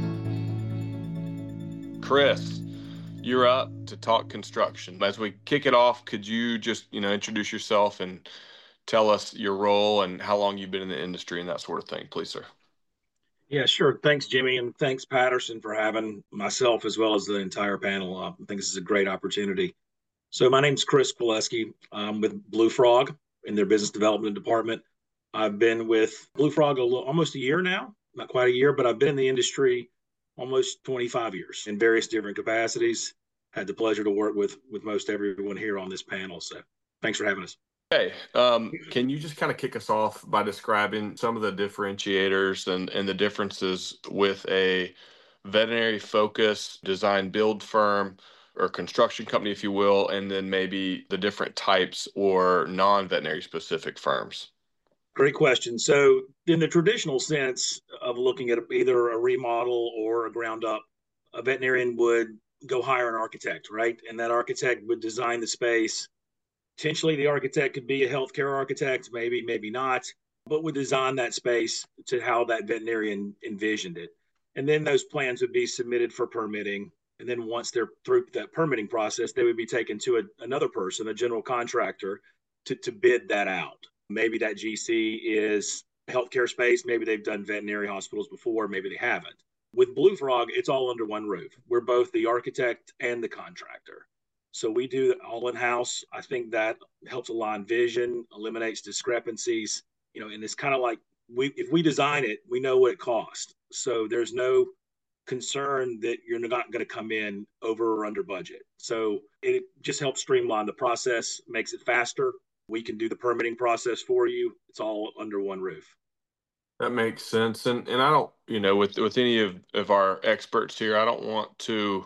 [SPEAKER 1] Chris, you're up to talk construction. As we kick it off, could you just, you know, introduce yourself and tell us your role and how long you've been in the industry and that sort of thing, please, sir?
[SPEAKER 5] Yeah, sure. Thanks, Jimmy, and thanks, Patterson, for having myself as well as the entire panel. Uh, I think this is a great opportunity. So my name's Chris Pileski. I'm with Blue Frog in their business development department. I've been with Blue Frog a little, almost a year now, not quite a year, but I've been in the industry almost twenty-five years in various different capacities. Had the pleasure to work with with most everyone here on this panel. So thanks for having us.
[SPEAKER 1] Hey, um, can you just kind of kick us off by describing some of the differentiators and, and the differences with a veterinary focus design build firm or construction company, if you will, and then maybe the different types or non-veterinary specific firms?
[SPEAKER 5] Great question. So in the traditional sense of looking at either a remodel or a ground up, a veterinarian would go hire an architect, right? And that architect would design the space. Potentially the architect could be a healthcare architect, maybe, maybe not, but would design that space to how that veterinarian envisioned it. And then those plans would be submitted for permitting. And then once they're through that permitting process, they would be taken to a, another person, a general contractor, to, to bid that out. Maybe that G C is healthcare space. Maybe they've done veterinary hospitals before. Maybe they haven't. With Blue Frog, it's all under one roof. We're both the architect and the contractor. So we do all in-house. I think that helps align vision, eliminates discrepancies, you know, and it's kind of like we if we design it, we know what it costs. So there's no concern that you're not going to come in over or under budget. So it just helps streamline the process, makes it faster. We can do the permitting process for you. It's all under one roof.
[SPEAKER 1] That makes sense. And and I don't, you know, with, with any of, of our experts here, I don't want to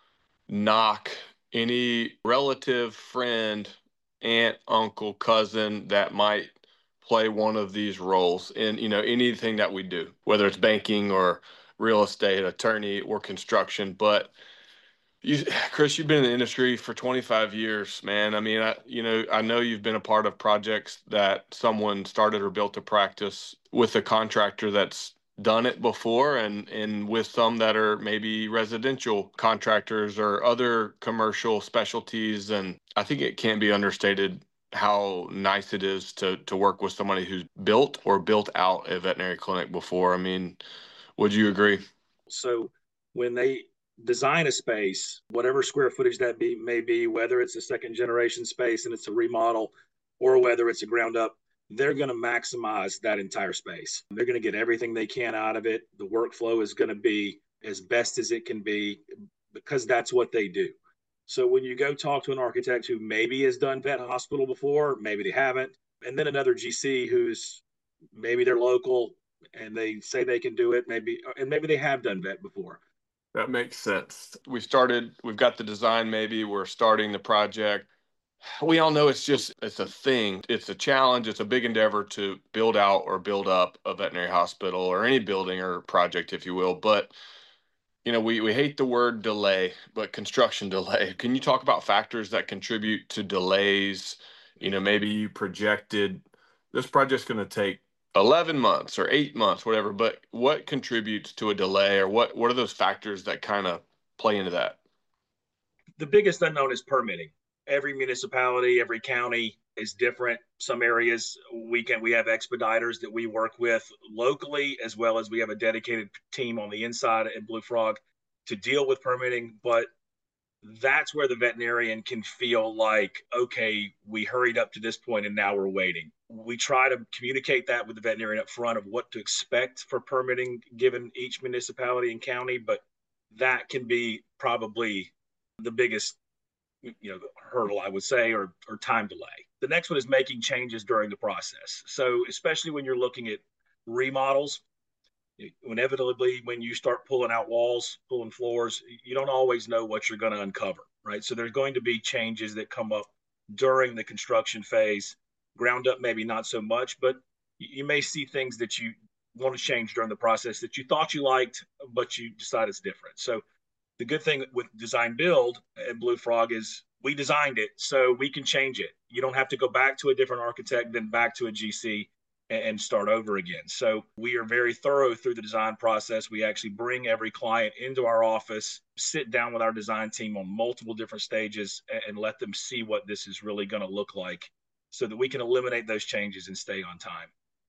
[SPEAKER 1] knock any relative, friend, aunt, uncle, cousin that might play one of these roles in, you know, anything that we do, whether it's banking or real estate, attorney, or construction. But you, Chris, you've been in the industry for twenty-five years, man. I mean, I, you know, I know you've been a part of projects that someone started or built a practice with a contractor that's done it before, and and with some that are maybe residential contractors or other commercial specialties. And I think it can't be understated how nice it is to to work with somebody who's built or built out a veterinary clinic before. I mean, would you agree?
[SPEAKER 5] So when they design a space, whatever square footage that be may be, whether it's a second generation space and it's a remodel or whether it's a ground up, they're going to maximize that entire space. They're going to get everything they can out of it. The workflow is going to be as best as it can be because that's what they do. So when you go talk to an architect who maybe has done vet hospital before, maybe they haven't, and then another G C who's maybe they're local and they say they can do it, maybe, and maybe they have done vet before.
[SPEAKER 1] That makes sense. We started, we've got the design, maybe we're starting the project. We all know it's just, it's a thing. It's a challenge. It's a big endeavor to build out or build up a veterinary hospital or any building or project, if you will. But, you know, we, we hate the word delay, but construction delay. Can you talk about factors that contribute to delays? You know, maybe you projected this project's going to take eleven months or eight months, whatever, but what contributes to a delay, or what, what are those factors that kind of play into that?
[SPEAKER 5] The biggest unknown is permitting. Every municipality, every county is different. Some areas we can we have expediters that we work with locally, as well as we have a dedicated team on the inside at Blue Frog to deal with permitting. But that's where the veterinarian can feel like, okay, we hurried up to this point and now we're waiting. We try to communicate that with the veterinarian up front of what to expect for permitting given each municipality and county, but that can be probably the biggest, you know, hurdle, I would say, or, or time delay. The next one is making changes during the process. So especially when you're looking at remodels, inevitably when you start pulling out walls, pulling floors, you don't always know what you're going to uncover, right? So there's going to be changes that come up during the construction phase. Ground up, maybe not so much, but you may see things that you want to change during the process that you thought you liked, but you decide it's different. So the good thing with design build at Blue Frog is we designed it, so we can change it. You don't have to go back to a different architect, then back to a G C and start over again. So we are very thorough through the design process. We actually bring every client into our office, sit down with our design team on multiple different stages, and let them see what this is really going to look like so that we can eliminate those changes and stay on time.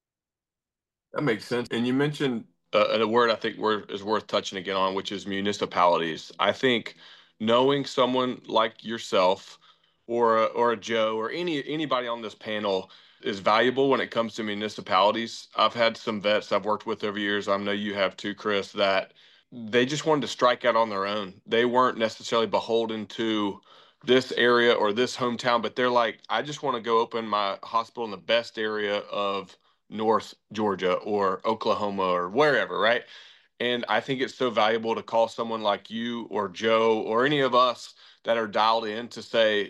[SPEAKER 1] That makes sense. And you mentioned uh, a word I think is worth touching again on, which is municipalities. I think knowing someone like yourself or a, or a Joe or any anybody on this panel is valuable when it comes to municipalities. I've had some vets I've worked with over years, I know you have too, Chris, that they just wanted to strike out on their own. They weren't necessarily beholden to this area or this hometown, but they're like, I just want to go open my hospital in the best area of North Georgia or Oklahoma or wherever, right? And I think it's so valuable to call someone like you or Joe or any of us that are dialed in to say,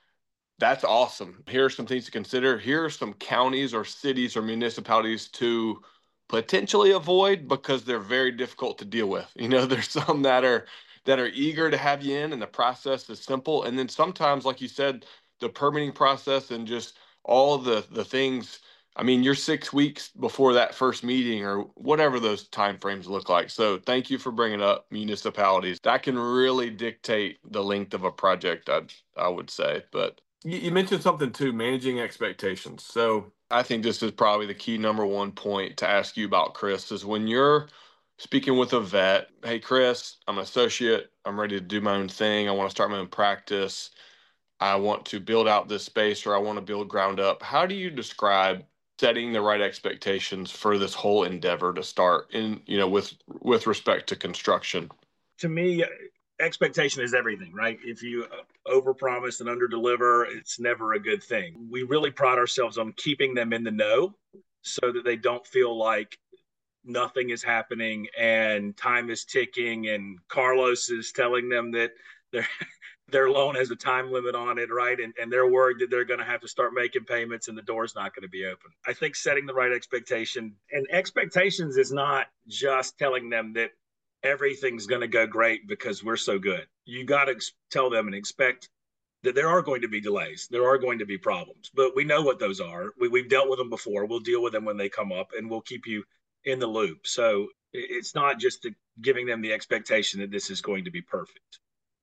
[SPEAKER 1] that's awesome. Here are some things to consider. Here are some counties or cities or municipalities to potentially avoid because they're very difficult to deal with. You know, there's some that are that are eager to have you in and the process is simple. And then sometimes, like you said, the permitting process and just all the the things. I mean, you're six weeks before that first meeting or whatever those timeframes look like. So thank you for bringing up municipalities. That can really dictate the length of a project, I I would say. But you mentioned something too, managing expectations. So I think this is probably the key number one point to ask you about, Chris, is when you're speaking with a vet, hey, Chris, I'm an associate. I'm ready to do my own thing. I want to start my own practice. I want to build out this space, or I want to build ground up. How do you describe setting the right expectations for this whole endeavor to start in, you know, with, with respect to construction?
[SPEAKER 5] To me, expectation is everything, right? If you overpromise and underdeliver, it's never a good thing. We really pride ourselves on keeping them in the know so that they don't feel like nothing is happening and time is ticking and Carlos is telling them that their their loan has a time limit on it, right? And, and they're worried that they're going to have to start making payments and the door's not going to be open. I think setting the right expectation, and expectations is not just telling them that everything's going to go great because we're so good. You got to ex- tell them and expect that there are going to be delays. There are going to be problems, but we know what those are. We, we've dealt with them before. We'll deal with them when they come up, and we'll keep you in the loop. So it's not just the, giving them the expectation that this is going to be perfect.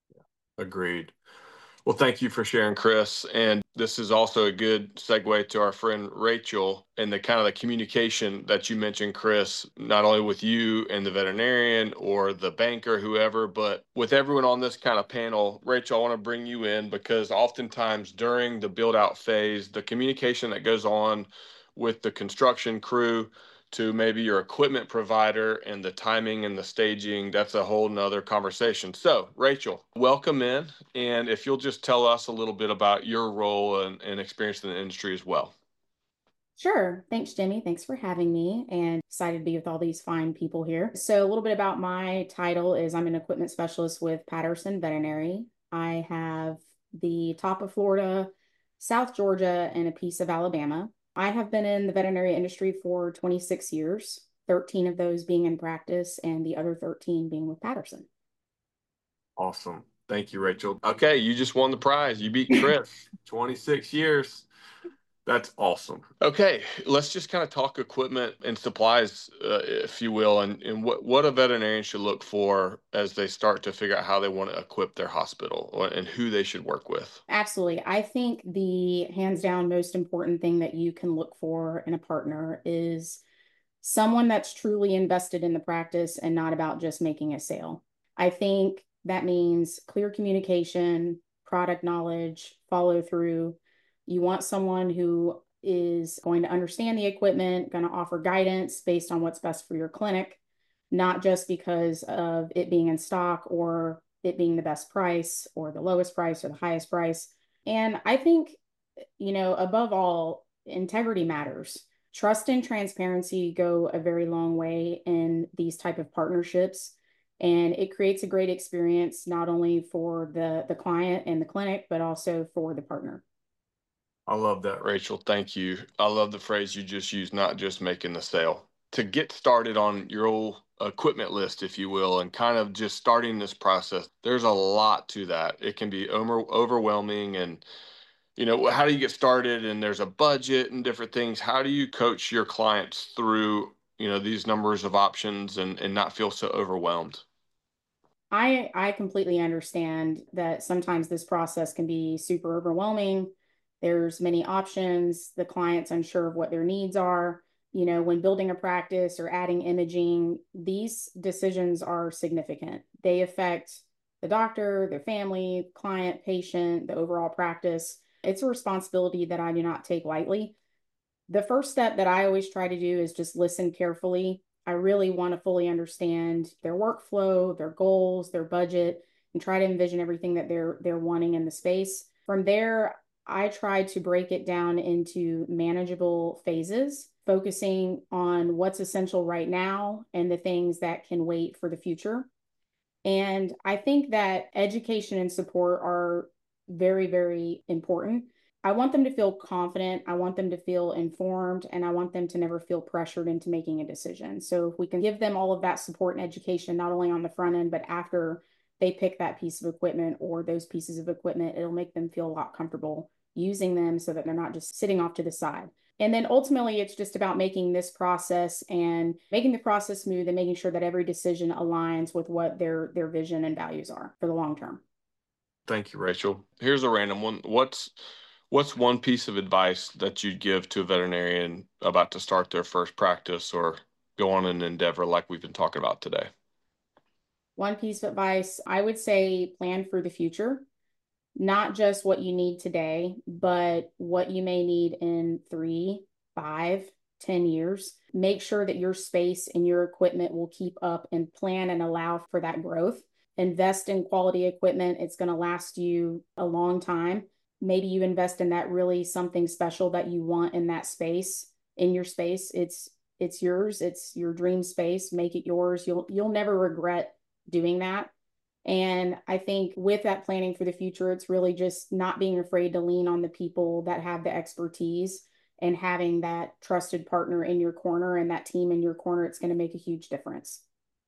[SPEAKER 1] Agreed. Well, thank you for sharing, Chris. And this is also a good segue to our friend Rachel and the kind of the communication that you mentioned, Chris, not only with you and the veterinarian or the banker, whoever, but with everyone on this kind of panel. Rachel, I want to bring you in because oftentimes during the build out phase, the communication that goes on with the construction crew to maybe your equipment provider and the timing and the staging, that's a whole nother conversation. So Rachel, welcome in. And if you'll just tell us a little bit about your role and, and experience in the industry as well.
[SPEAKER 6] Sure. Thanks, Jimmy. Thanks for having me, and excited to be with all these fine people here. So a little bit about my title is I'm an equipment specialist with Patterson Veterinary. I have the top of Florida, South Georgia, and a piece of Alabama. I have been in the veterinary industry for twenty-six years, thirteen of those being in practice and the other thirteen being with Patterson.
[SPEAKER 1] Awesome. Thank you, Rachel. Okay, you just won the prize. You beat Chris. twenty-six years. That's awesome. Okay, let's just kind of talk equipment and supplies, uh, if you will, and, and what, what a veterinarian should look for as they start to figure out how they want to equip their hospital or, and who they should work with.
[SPEAKER 6] Absolutely. I think the hands down most important thing that you can look for in a partner is someone that's truly invested in the practice and not about just making a sale. I think that means clear communication, product knowledge, follow through. You want someone who is going to understand the equipment, going to offer guidance based on what's best for your clinic, not just because of it being in stock or it being the best price or the lowest price or the highest price. And I think, you know, above all, integrity matters. Trust and transparency go a very long way in these type of partnerships. And it creates a great experience, not only for the, the client and the clinic, but also for the partner.
[SPEAKER 1] I love that, Rachel. Thank you. I love the phrase you just used, not just making the sale. To get started on your old equipment list, if you will, and kind of just starting this process, there's a lot to that. It can be over, overwhelming and, you know, how do you get started? And there's a budget and different things. How do you coach your clients through, you know, these numbers of options and, and not feel so overwhelmed?
[SPEAKER 6] I, I completely understand that sometimes this process can be super overwhelming. There's many options. The client's unsure of what their needs are. You know, when building a practice or adding imaging, these decisions are significant. They affect the doctor, their family, client, patient, the overall practice. It's a responsibility that I do not take lightly. The first step that I always try to do is just listen carefully. I really want to fully understand their workflow, their goals, their budget, and try to envision everything that they're they're wanting in the space. From there, I try to break it down into manageable phases, focusing on what's essential right now and the things that can wait for the future. And I think that education and support are very, very important. I want them to feel confident. I want them to feel informed, and I want them to never feel pressured into making a decision. So if we can give them all of that support and education, not only on the front end, but after they pick that piece of equipment or those pieces of equipment, it'll make them feel a lot comfortable using them so that they're not just sitting off to the side. And then ultimately, it's just about making this process and making the process smooth and making sure that every decision aligns with what their, their vision and values are for the long term.
[SPEAKER 1] Thank you, Rachel. Here's a random one. What's what's one piece of advice that you'd give to a veterinarian about to start their first practice or go on an endeavor like we've been talking about today?
[SPEAKER 6] One piece of advice, I would say plan for the future. Not just what you need today, but what you may need in three, five, ten years. Make sure that your space and your equipment will keep up and plan and allow for that growth. Invest in quality equipment. It's going to last you a long time. Maybe you invest in that really something special that you want in that space, in your space. It's it's yours. It's your dream space. Make it yours. You'll you'll never regret doing that. And I think with that planning for the future, it's really just not being afraid to lean on the people that have the expertise and having that trusted partner in your corner and that team in your corner. It's going to make a huge difference.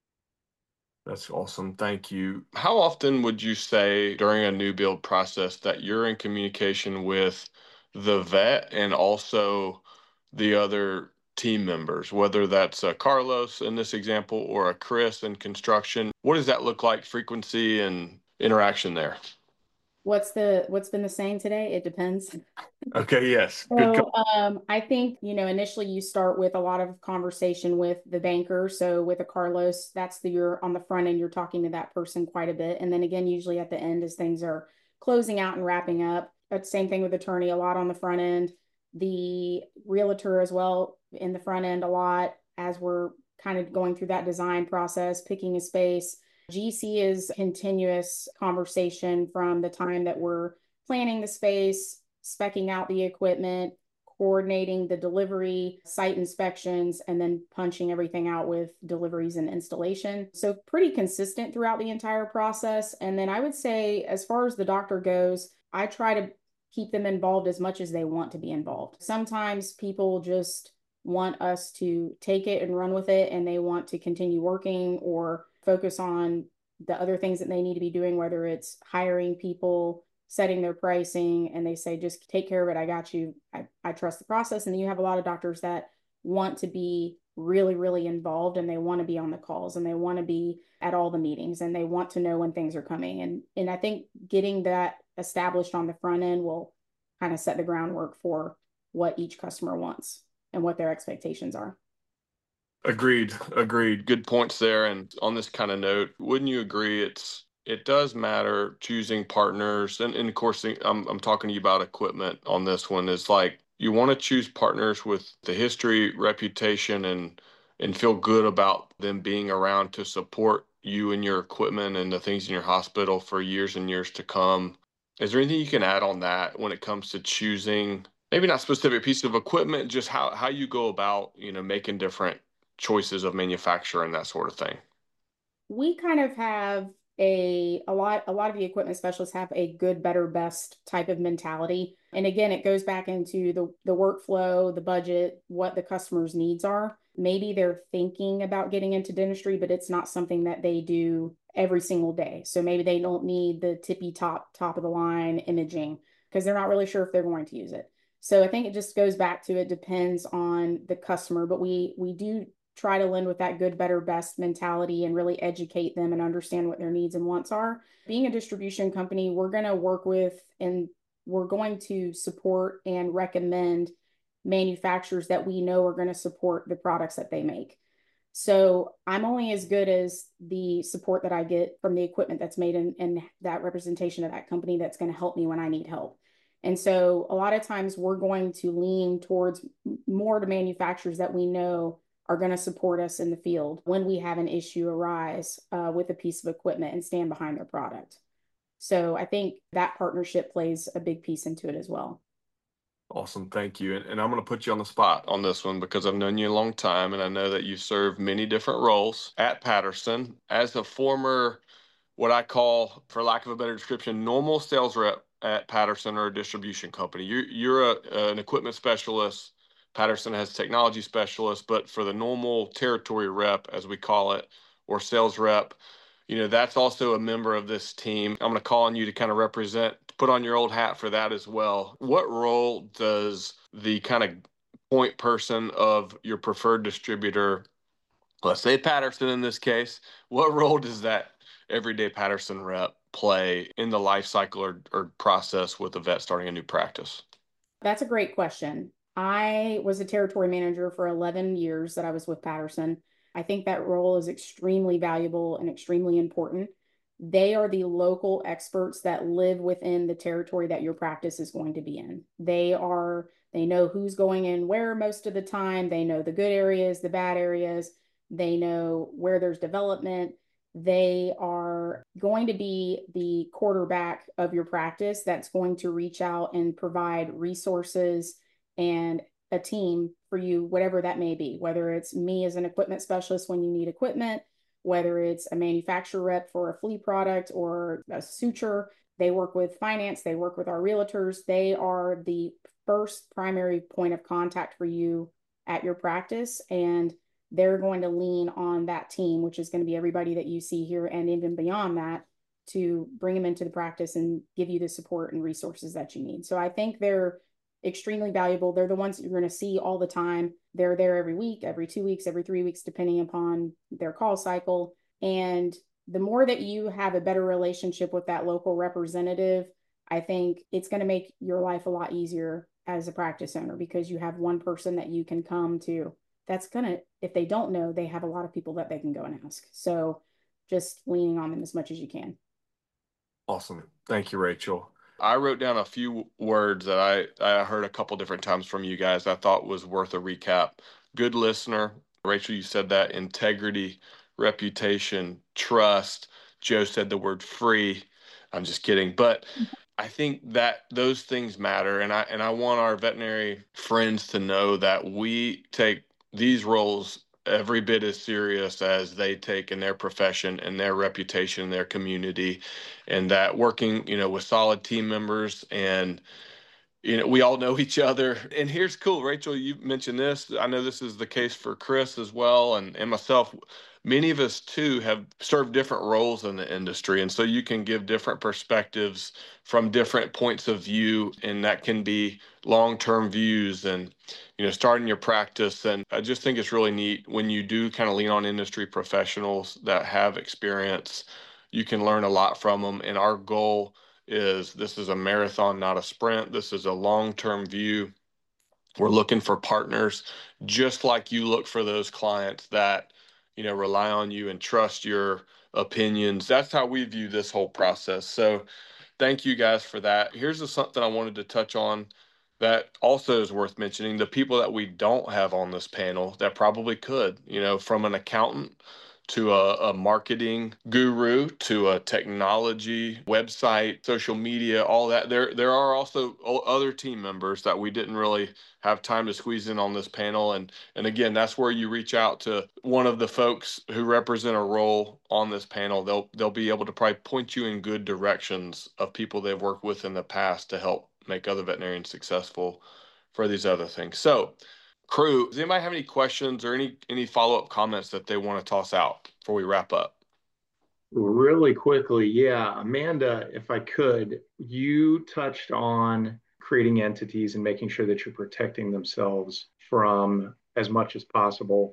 [SPEAKER 1] That's awesome. Thank you. How often would you say during a new build process that you're in communication with the vet and also the other team members, whether that's a Carlos in this example or a Chris in construction? What does that look like, frequency and interaction there?
[SPEAKER 6] What's the what's been the saying today? It depends.
[SPEAKER 1] Okay, yes. Good.
[SPEAKER 6] So um, I think, you know, initially you start with a lot of conversation with the banker. So with a Carlos, that's the you're on the front end, you're talking to that person quite a bit. And then again, usually at the end as things are closing out and wrapping up. But same thing with attorney, a lot on the front end. The realtor as well in the front end a lot as we're kind of going through that design process, picking a space. G C is continuous conversation from the time that we're planning the space, speccing out the equipment, coordinating the delivery, site inspections, and then punching everything out with deliveries and installation. So pretty consistent throughout the entire process. And then I would say, as far as the doctor goes, I try to keep them involved as much as they want to be involved. Sometimes people just want us to take it and run with it, and they want to continue working or focus on the other things that they need to be doing, whether it's hiring people, setting their pricing and they say, just take care of it. I got you. I, I trust the process. And then you have a lot of doctors that want to be really, really involved and they want to be on the calls and they want to be at all the meetings and they want to know when things are coming. And, and I think getting that established on the front end will kind of set the groundwork for what each customer wants and what their expectations are.
[SPEAKER 1] Agreed. Agreed. Good points there. And on this kind of note, wouldn't you agree it's it does matter choosing partners? And, and of course, I'm I'm talking to you about equipment on this one. Is like you want to choose partners with the history, reputation, and and feel good about them being around to support you and your equipment and the things in your hospital for years and years to come. Is there anything you can add on that when it comes to choosing, maybe not specific piece of equipment, just how how you go about, you know, making different choices of manufacturer and that sort of thing?
[SPEAKER 6] We kind of have a a lot a lot of the equipment specialists have a good, better, best type of mentality. And again, it goes back into the the workflow, the budget, what the customer's needs are. Maybe they're thinking about getting into dentistry, but it's not something that they do every single day. So maybe they don't need the tippy top top of the line imaging because they're not really sure if they're going to use it. So I think it just goes back to it depends on the customer, but we we do try to lend with that good, better, best mentality and really educate them and understand what their needs and wants are. Being a distribution company, we're going to work with and we're going to support and recommend manufacturers that we know are going to support the products that they make. So I'm only as good as the support that I get from the equipment that's made and, and that representation of that company that's going to help me when I need help. And so a lot of times we're going to lean towards more to manufacturers that we know are going to support us in the field when we have an issue arise uh, with a piece of equipment and stand behind their product. So I think that partnership plays a big piece into it as well.
[SPEAKER 1] Awesome. Thank you. And, and I'm going to put you on the spot on this one because I've known you a long time and I know that you've served many different roles at Patterson. As a former, what I call, for lack of a better description, normal sales rep at Patterson or a distribution company, you're, you're a, an equipment specialist. Patterson has technology specialists, but for the normal territory rep, as we call it, or sales rep, you know, that's also a member of this team. I'm going to call on you to kind of represent, put on your old hat for that as well. What role does the kind of point person of your preferred distributor, let's say Patterson in this case, what role does that everyday Patterson rep play in the life cycle or, or process with a vet starting a new practice?
[SPEAKER 6] That's a great question. I was a territory manager for eleven years that I was with Patterson. I think that role is extremely valuable and extremely important. They are the local experts that live within the territory that your practice is going to be in. They are, they know who's going in where most of the time. They know the good areas, the bad areas. They know where there's development. They are going to be the quarterback of your practice that's going to reach out and provide resources and a team for you, whatever that may be, whether it's me as an equipment specialist when you need equipment, whether it's a manufacturer rep for a flea product or a suture. They work with finance, they work with our realtors. They are the first primary point of contact for you at your practice. And they're going to lean on that team, which is going to be everybody that you see here and even beyond that, to bring them into the practice and give you the support and resources that you need. So I think they're extremely valuable. They're the ones that you're going to see all the time. They're there every week, every two weeks, every three weeks, depending upon their call cycle. And the more that you have a better relationship with that local representative, I think it's going to make your life a lot easier as a practice owner because you have one person that you can come to. That's going to, if they don't know, they have a lot of people that they can go and ask. So just leaning on them as much as you can.
[SPEAKER 1] Awesome. Thank you, Rachel. I wrote down a few words that I, I heard a couple different times from you guys I thought was worth a recap. Good listener. Rachel, you said that. Integrity, reputation, trust. Joe said the word free. I'm just kidding. But I think that those things matter. And I, and I want our veterinary friends to know that we take these roles every bit as serious as they take in their profession and their reputation in their community, and that working, you know, with solid team members and you know, we all know each other. And here's cool, Rachel, you mentioned this. I know this is the case for Chris as well, and, and myself. Many of us too have served different roles in the industry. And so you can give different perspectives from different points of view, and that can be long-term views and, you know, starting your practice. And I just think it's really neat when you do kind of lean on industry professionals that have experience. You can learn a lot from them. And our goal is this is a marathon, not a sprint. This is a long-term view. We're looking for partners, just like you look for those clients that, you know, rely on you and trust your opinions. That's how we view this whole process. So thank you guys for that. Here's a, something I wanted to touch on that also is worth mentioning. The people that we don't have on this panel that probably could, you know, from an accountant to a, a marketing guru to a technology website, social media, all that. There, there are also other team members that we didn't really have time to squeeze in on this panel. And, and again, that's where you reach out to one of the folks who represent a role on this panel. They'll, they'll be able to probably point you in good directions of people they've worked with in the past to help make other veterinarians successful for these other things. So, crew, does anybody have any questions or any any follow-up comments that they want to toss out before we wrap up?
[SPEAKER 4] Really quickly, yeah. Amanda, if I could, you touched on creating entities and making sure that you're protecting themselves from as much as possible.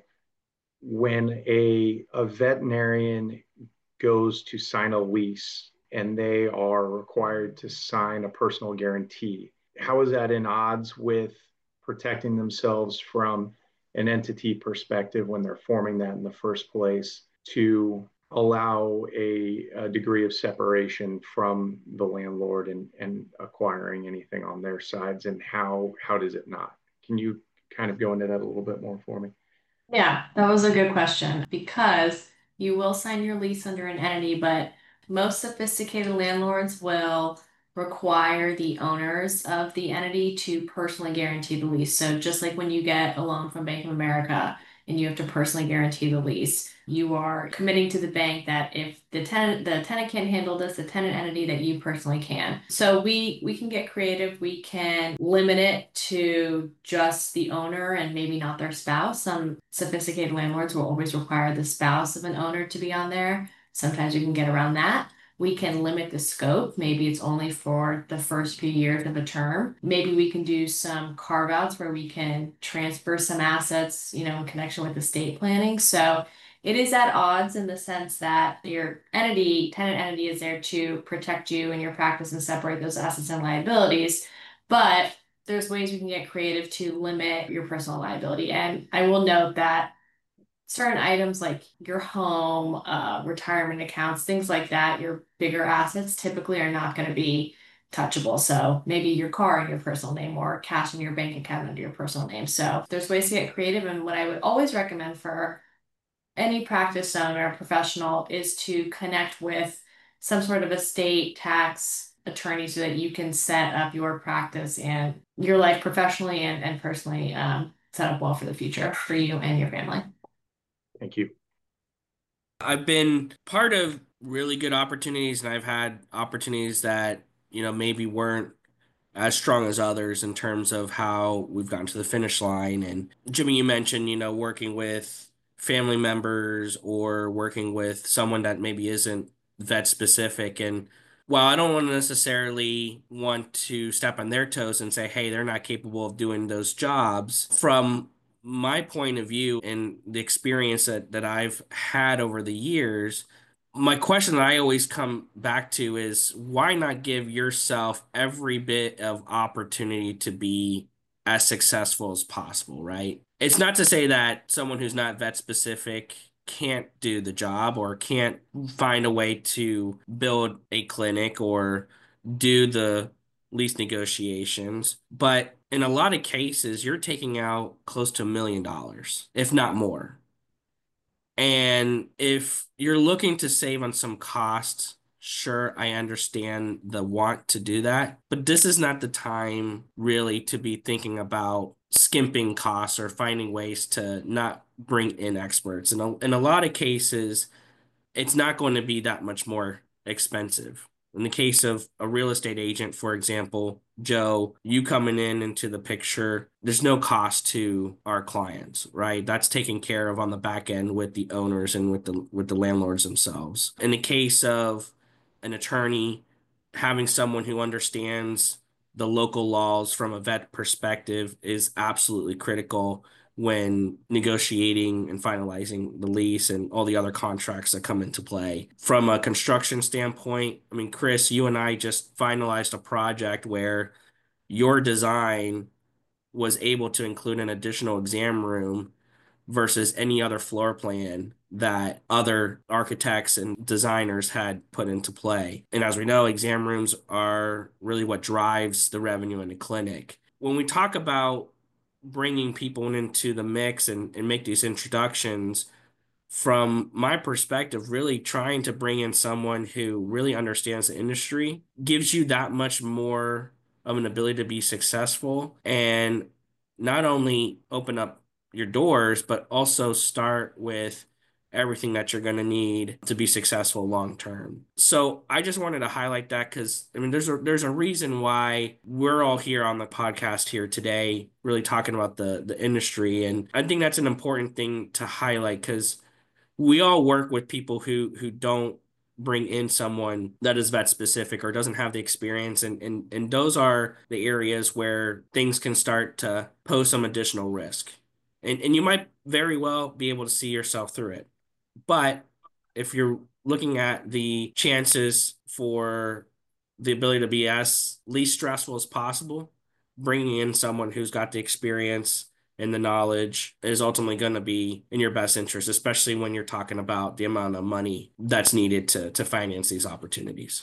[SPEAKER 4] When a, a veterinarian goes to sign a lease and they are required to sign a personal guarantee, how is that in odds with protecting themselves from an entity perspective when they're forming that in the first place to allow a, a degree of separation from the landlord and, and acquiring anything on their sides, and how how does it not? Can you kind of go into that a little bit more for me?
[SPEAKER 3] Yeah, that was a good question because you will sign your lease under an entity, but most sophisticated landlords will require the owners of the entity to personally guarantee the lease. So just like when you get a loan from Bank of America and you have to personally guarantee the lease, you are committing to the bank that if the tenant the tenant can't handle this, the tenant entity that you personally can. So we we can get creative. We can limit it to just the owner and maybe not their spouse. Some sophisticated landlords will always require the spouse of an owner to be on there. Sometimes you can get around that. We can limit the scope. Maybe it's only for the first few years of a term. Maybe we can do some carve outs where we can transfer some assets, you know, in connection with estate planning. So it is at odds in the sense that your entity, tenant entity is there to protect you and your practice and separate those assets and liabilities. But there's ways we can get creative to limit your personal liability. And I will note that certain items like your home, uh, retirement accounts, things like that, your bigger assets typically are not going to be touchable. So maybe your car in your personal name or cash in your bank account under your personal name. So there's ways to get creative. And what I would always recommend for any practice owner, professional, is to connect with some sort of estate tax attorney so that you can set up your practice and your life professionally and, and personally um, set up well for the future for you and your family.
[SPEAKER 4] Thank you.
[SPEAKER 2] I've been part of really good opportunities, and I've had opportunities that, you know, maybe weren't as strong as others in terms of how we've gotten to the finish line. And Jimmy, you mentioned, you know, working with family members or working with someone that maybe isn't vet specific. And while I don't want to necessarily want to step on their toes and say, hey, they're not capable of doing those jobs, from my point of view and the experience that, that I've had over the years, my question that I always come back to is why not give yourself every bit of opportunity to be as successful as possible, right? It's not to say that someone who's not vet specific can't do the job or can't find a way to build a clinic or do the lease negotiations, but in a lot of cases, you're taking out close to a million dollars, if not more. And if you're looking to save on some costs, sure, I understand the want to do that, but this is not the time really to be thinking about skimping costs or finding ways to not bring in experts. In a, in a lot of cases, it's not going to be that much more expensive. In the case of a real estate agent, for example, Joe, you coming in into the picture, there's no cost to our clients, right? That's taken care of on the back end with the owners and with the with the landlords themselves. In the case of an attorney, having someone who understands the local laws from a vet perspective is absolutely critical when negotiating and finalizing the lease and all the other contracts that come into play. From a construction standpoint, I mean, Chris, you and I just finalized a project where your design was able to include an additional exam room versus any other floor plan that other architects and designers had put into play. And as we know, exam rooms are really what drives the revenue in the clinic. When we talk about bringing people into the mix and, and make these introductions, from my perspective, really trying to bring in someone who really understands the industry gives you that much more of an ability to be successful and not only open up your doors, but also start with everything that you're going to need to be successful long term. So I just wanted to highlight that because I mean there's a there's a reason why we're all here on the podcast here today, really talking about the the industry. And I think that's an important thing to highlight because we all work with people who who don't bring in someone that is vet specific or doesn't have the experience, and and and those are the areas where things can start to pose some additional risk. And and you might very well be able to see yourself through it. But if you're looking at the chances for the ability to be as least stressful as possible, bringing in someone who's got the experience and the knowledge is ultimately going to be in your best interest, especially when you're talking about the amount of money that's needed to to finance these opportunities.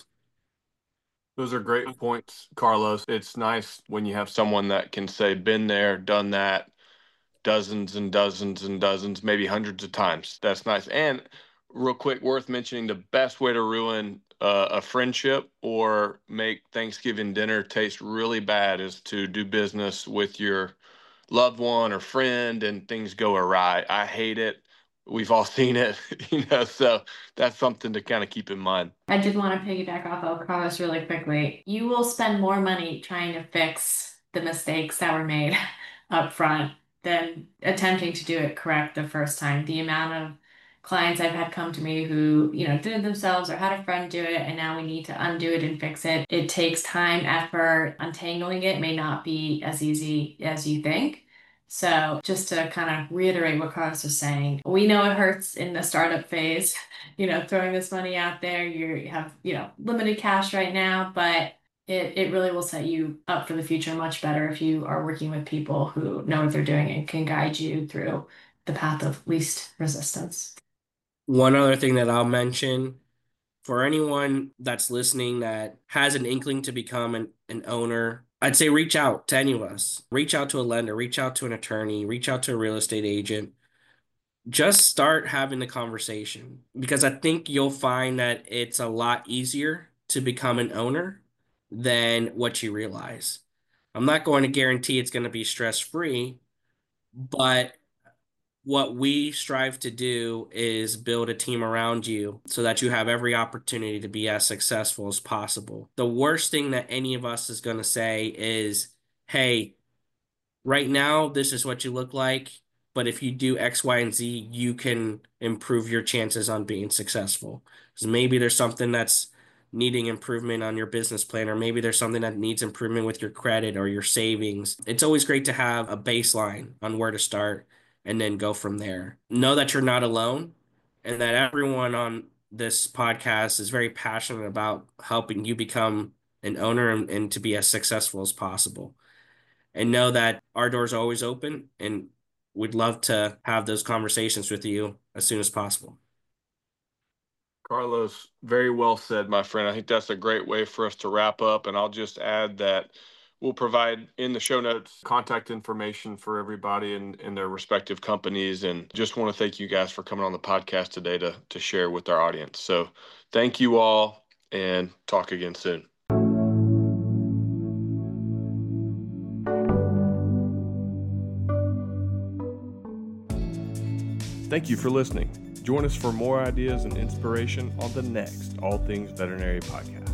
[SPEAKER 1] Those are great points, Carlos. It's nice when you have someone that can say, been there, done that, dozens and dozens and dozens, maybe hundreds of times. That's nice. And real quick, worth mentioning, the best way to ruin uh, a friendship or make Thanksgiving dinner taste really bad is to do business with your loved one or friend and things go awry. I hate it. We've all seen it, you know, so that's something to kind of keep in mind.
[SPEAKER 3] I did want to piggyback off of Carlos really quickly. You will spend more money trying to fix the mistakes that were made up front than attempting to do it correct the first time. The amount of clients I've had come to me who, you know, did it themselves or had a friend do it, and now we need to undo it and fix it. It takes time, effort. Untangling it may not be as easy as you think. So just to kind of reiterate what Carlos was saying, we know it hurts in the startup phase, you know, throwing this money out there. You have, you know, limited cash right now, but it, it really will set you up for the future much better if you are working with people who know what they're doing and can guide you through the path of least resistance.
[SPEAKER 2] One other thing that I'll mention for anyone that's listening that has an inkling to become an, an owner, I'd say reach out to any of us. Reach out to a lender, reach out to an attorney, reach out to a real estate agent. Just start having the conversation because I think you'll find that it's a lot easier to become an owner than what you realize. I'm not going to guarantee it's going to be stress-free, but what we strive to do is build a team around you so that you have every opportunity to be as successful as possible. The worst thing that any of us is going to say is, hey, right now, this is what you look like, but if you do X, Y, and Z, you can improve your chances on being successful. Because maybe there's something that's needing improvement on your business plan, or maybe there's something that needs improvement with your credit or your savings. It's always great to have a baseline on where to start and then go from there. Know that you're not alone and that everyone on this podcast is very passionate about helping you become an owner and, and to be as successful as possible. And know that our doors are always open and we'd love to have those conversations with you as soon as possible.
[SPEAKER 1] Carlos, very well said, my friend. I think that's a great way for us to wrap up. And I'll just add that we'll provide in the show notes contact information for everybody in, in their respective companies. And just want to thank you guys for coming on the podcast today to, to share with our audience. So thank you all and talk again soon. Thank you for listening. Join us for more ideas and inspiration on the next All Things Veterinary podcast.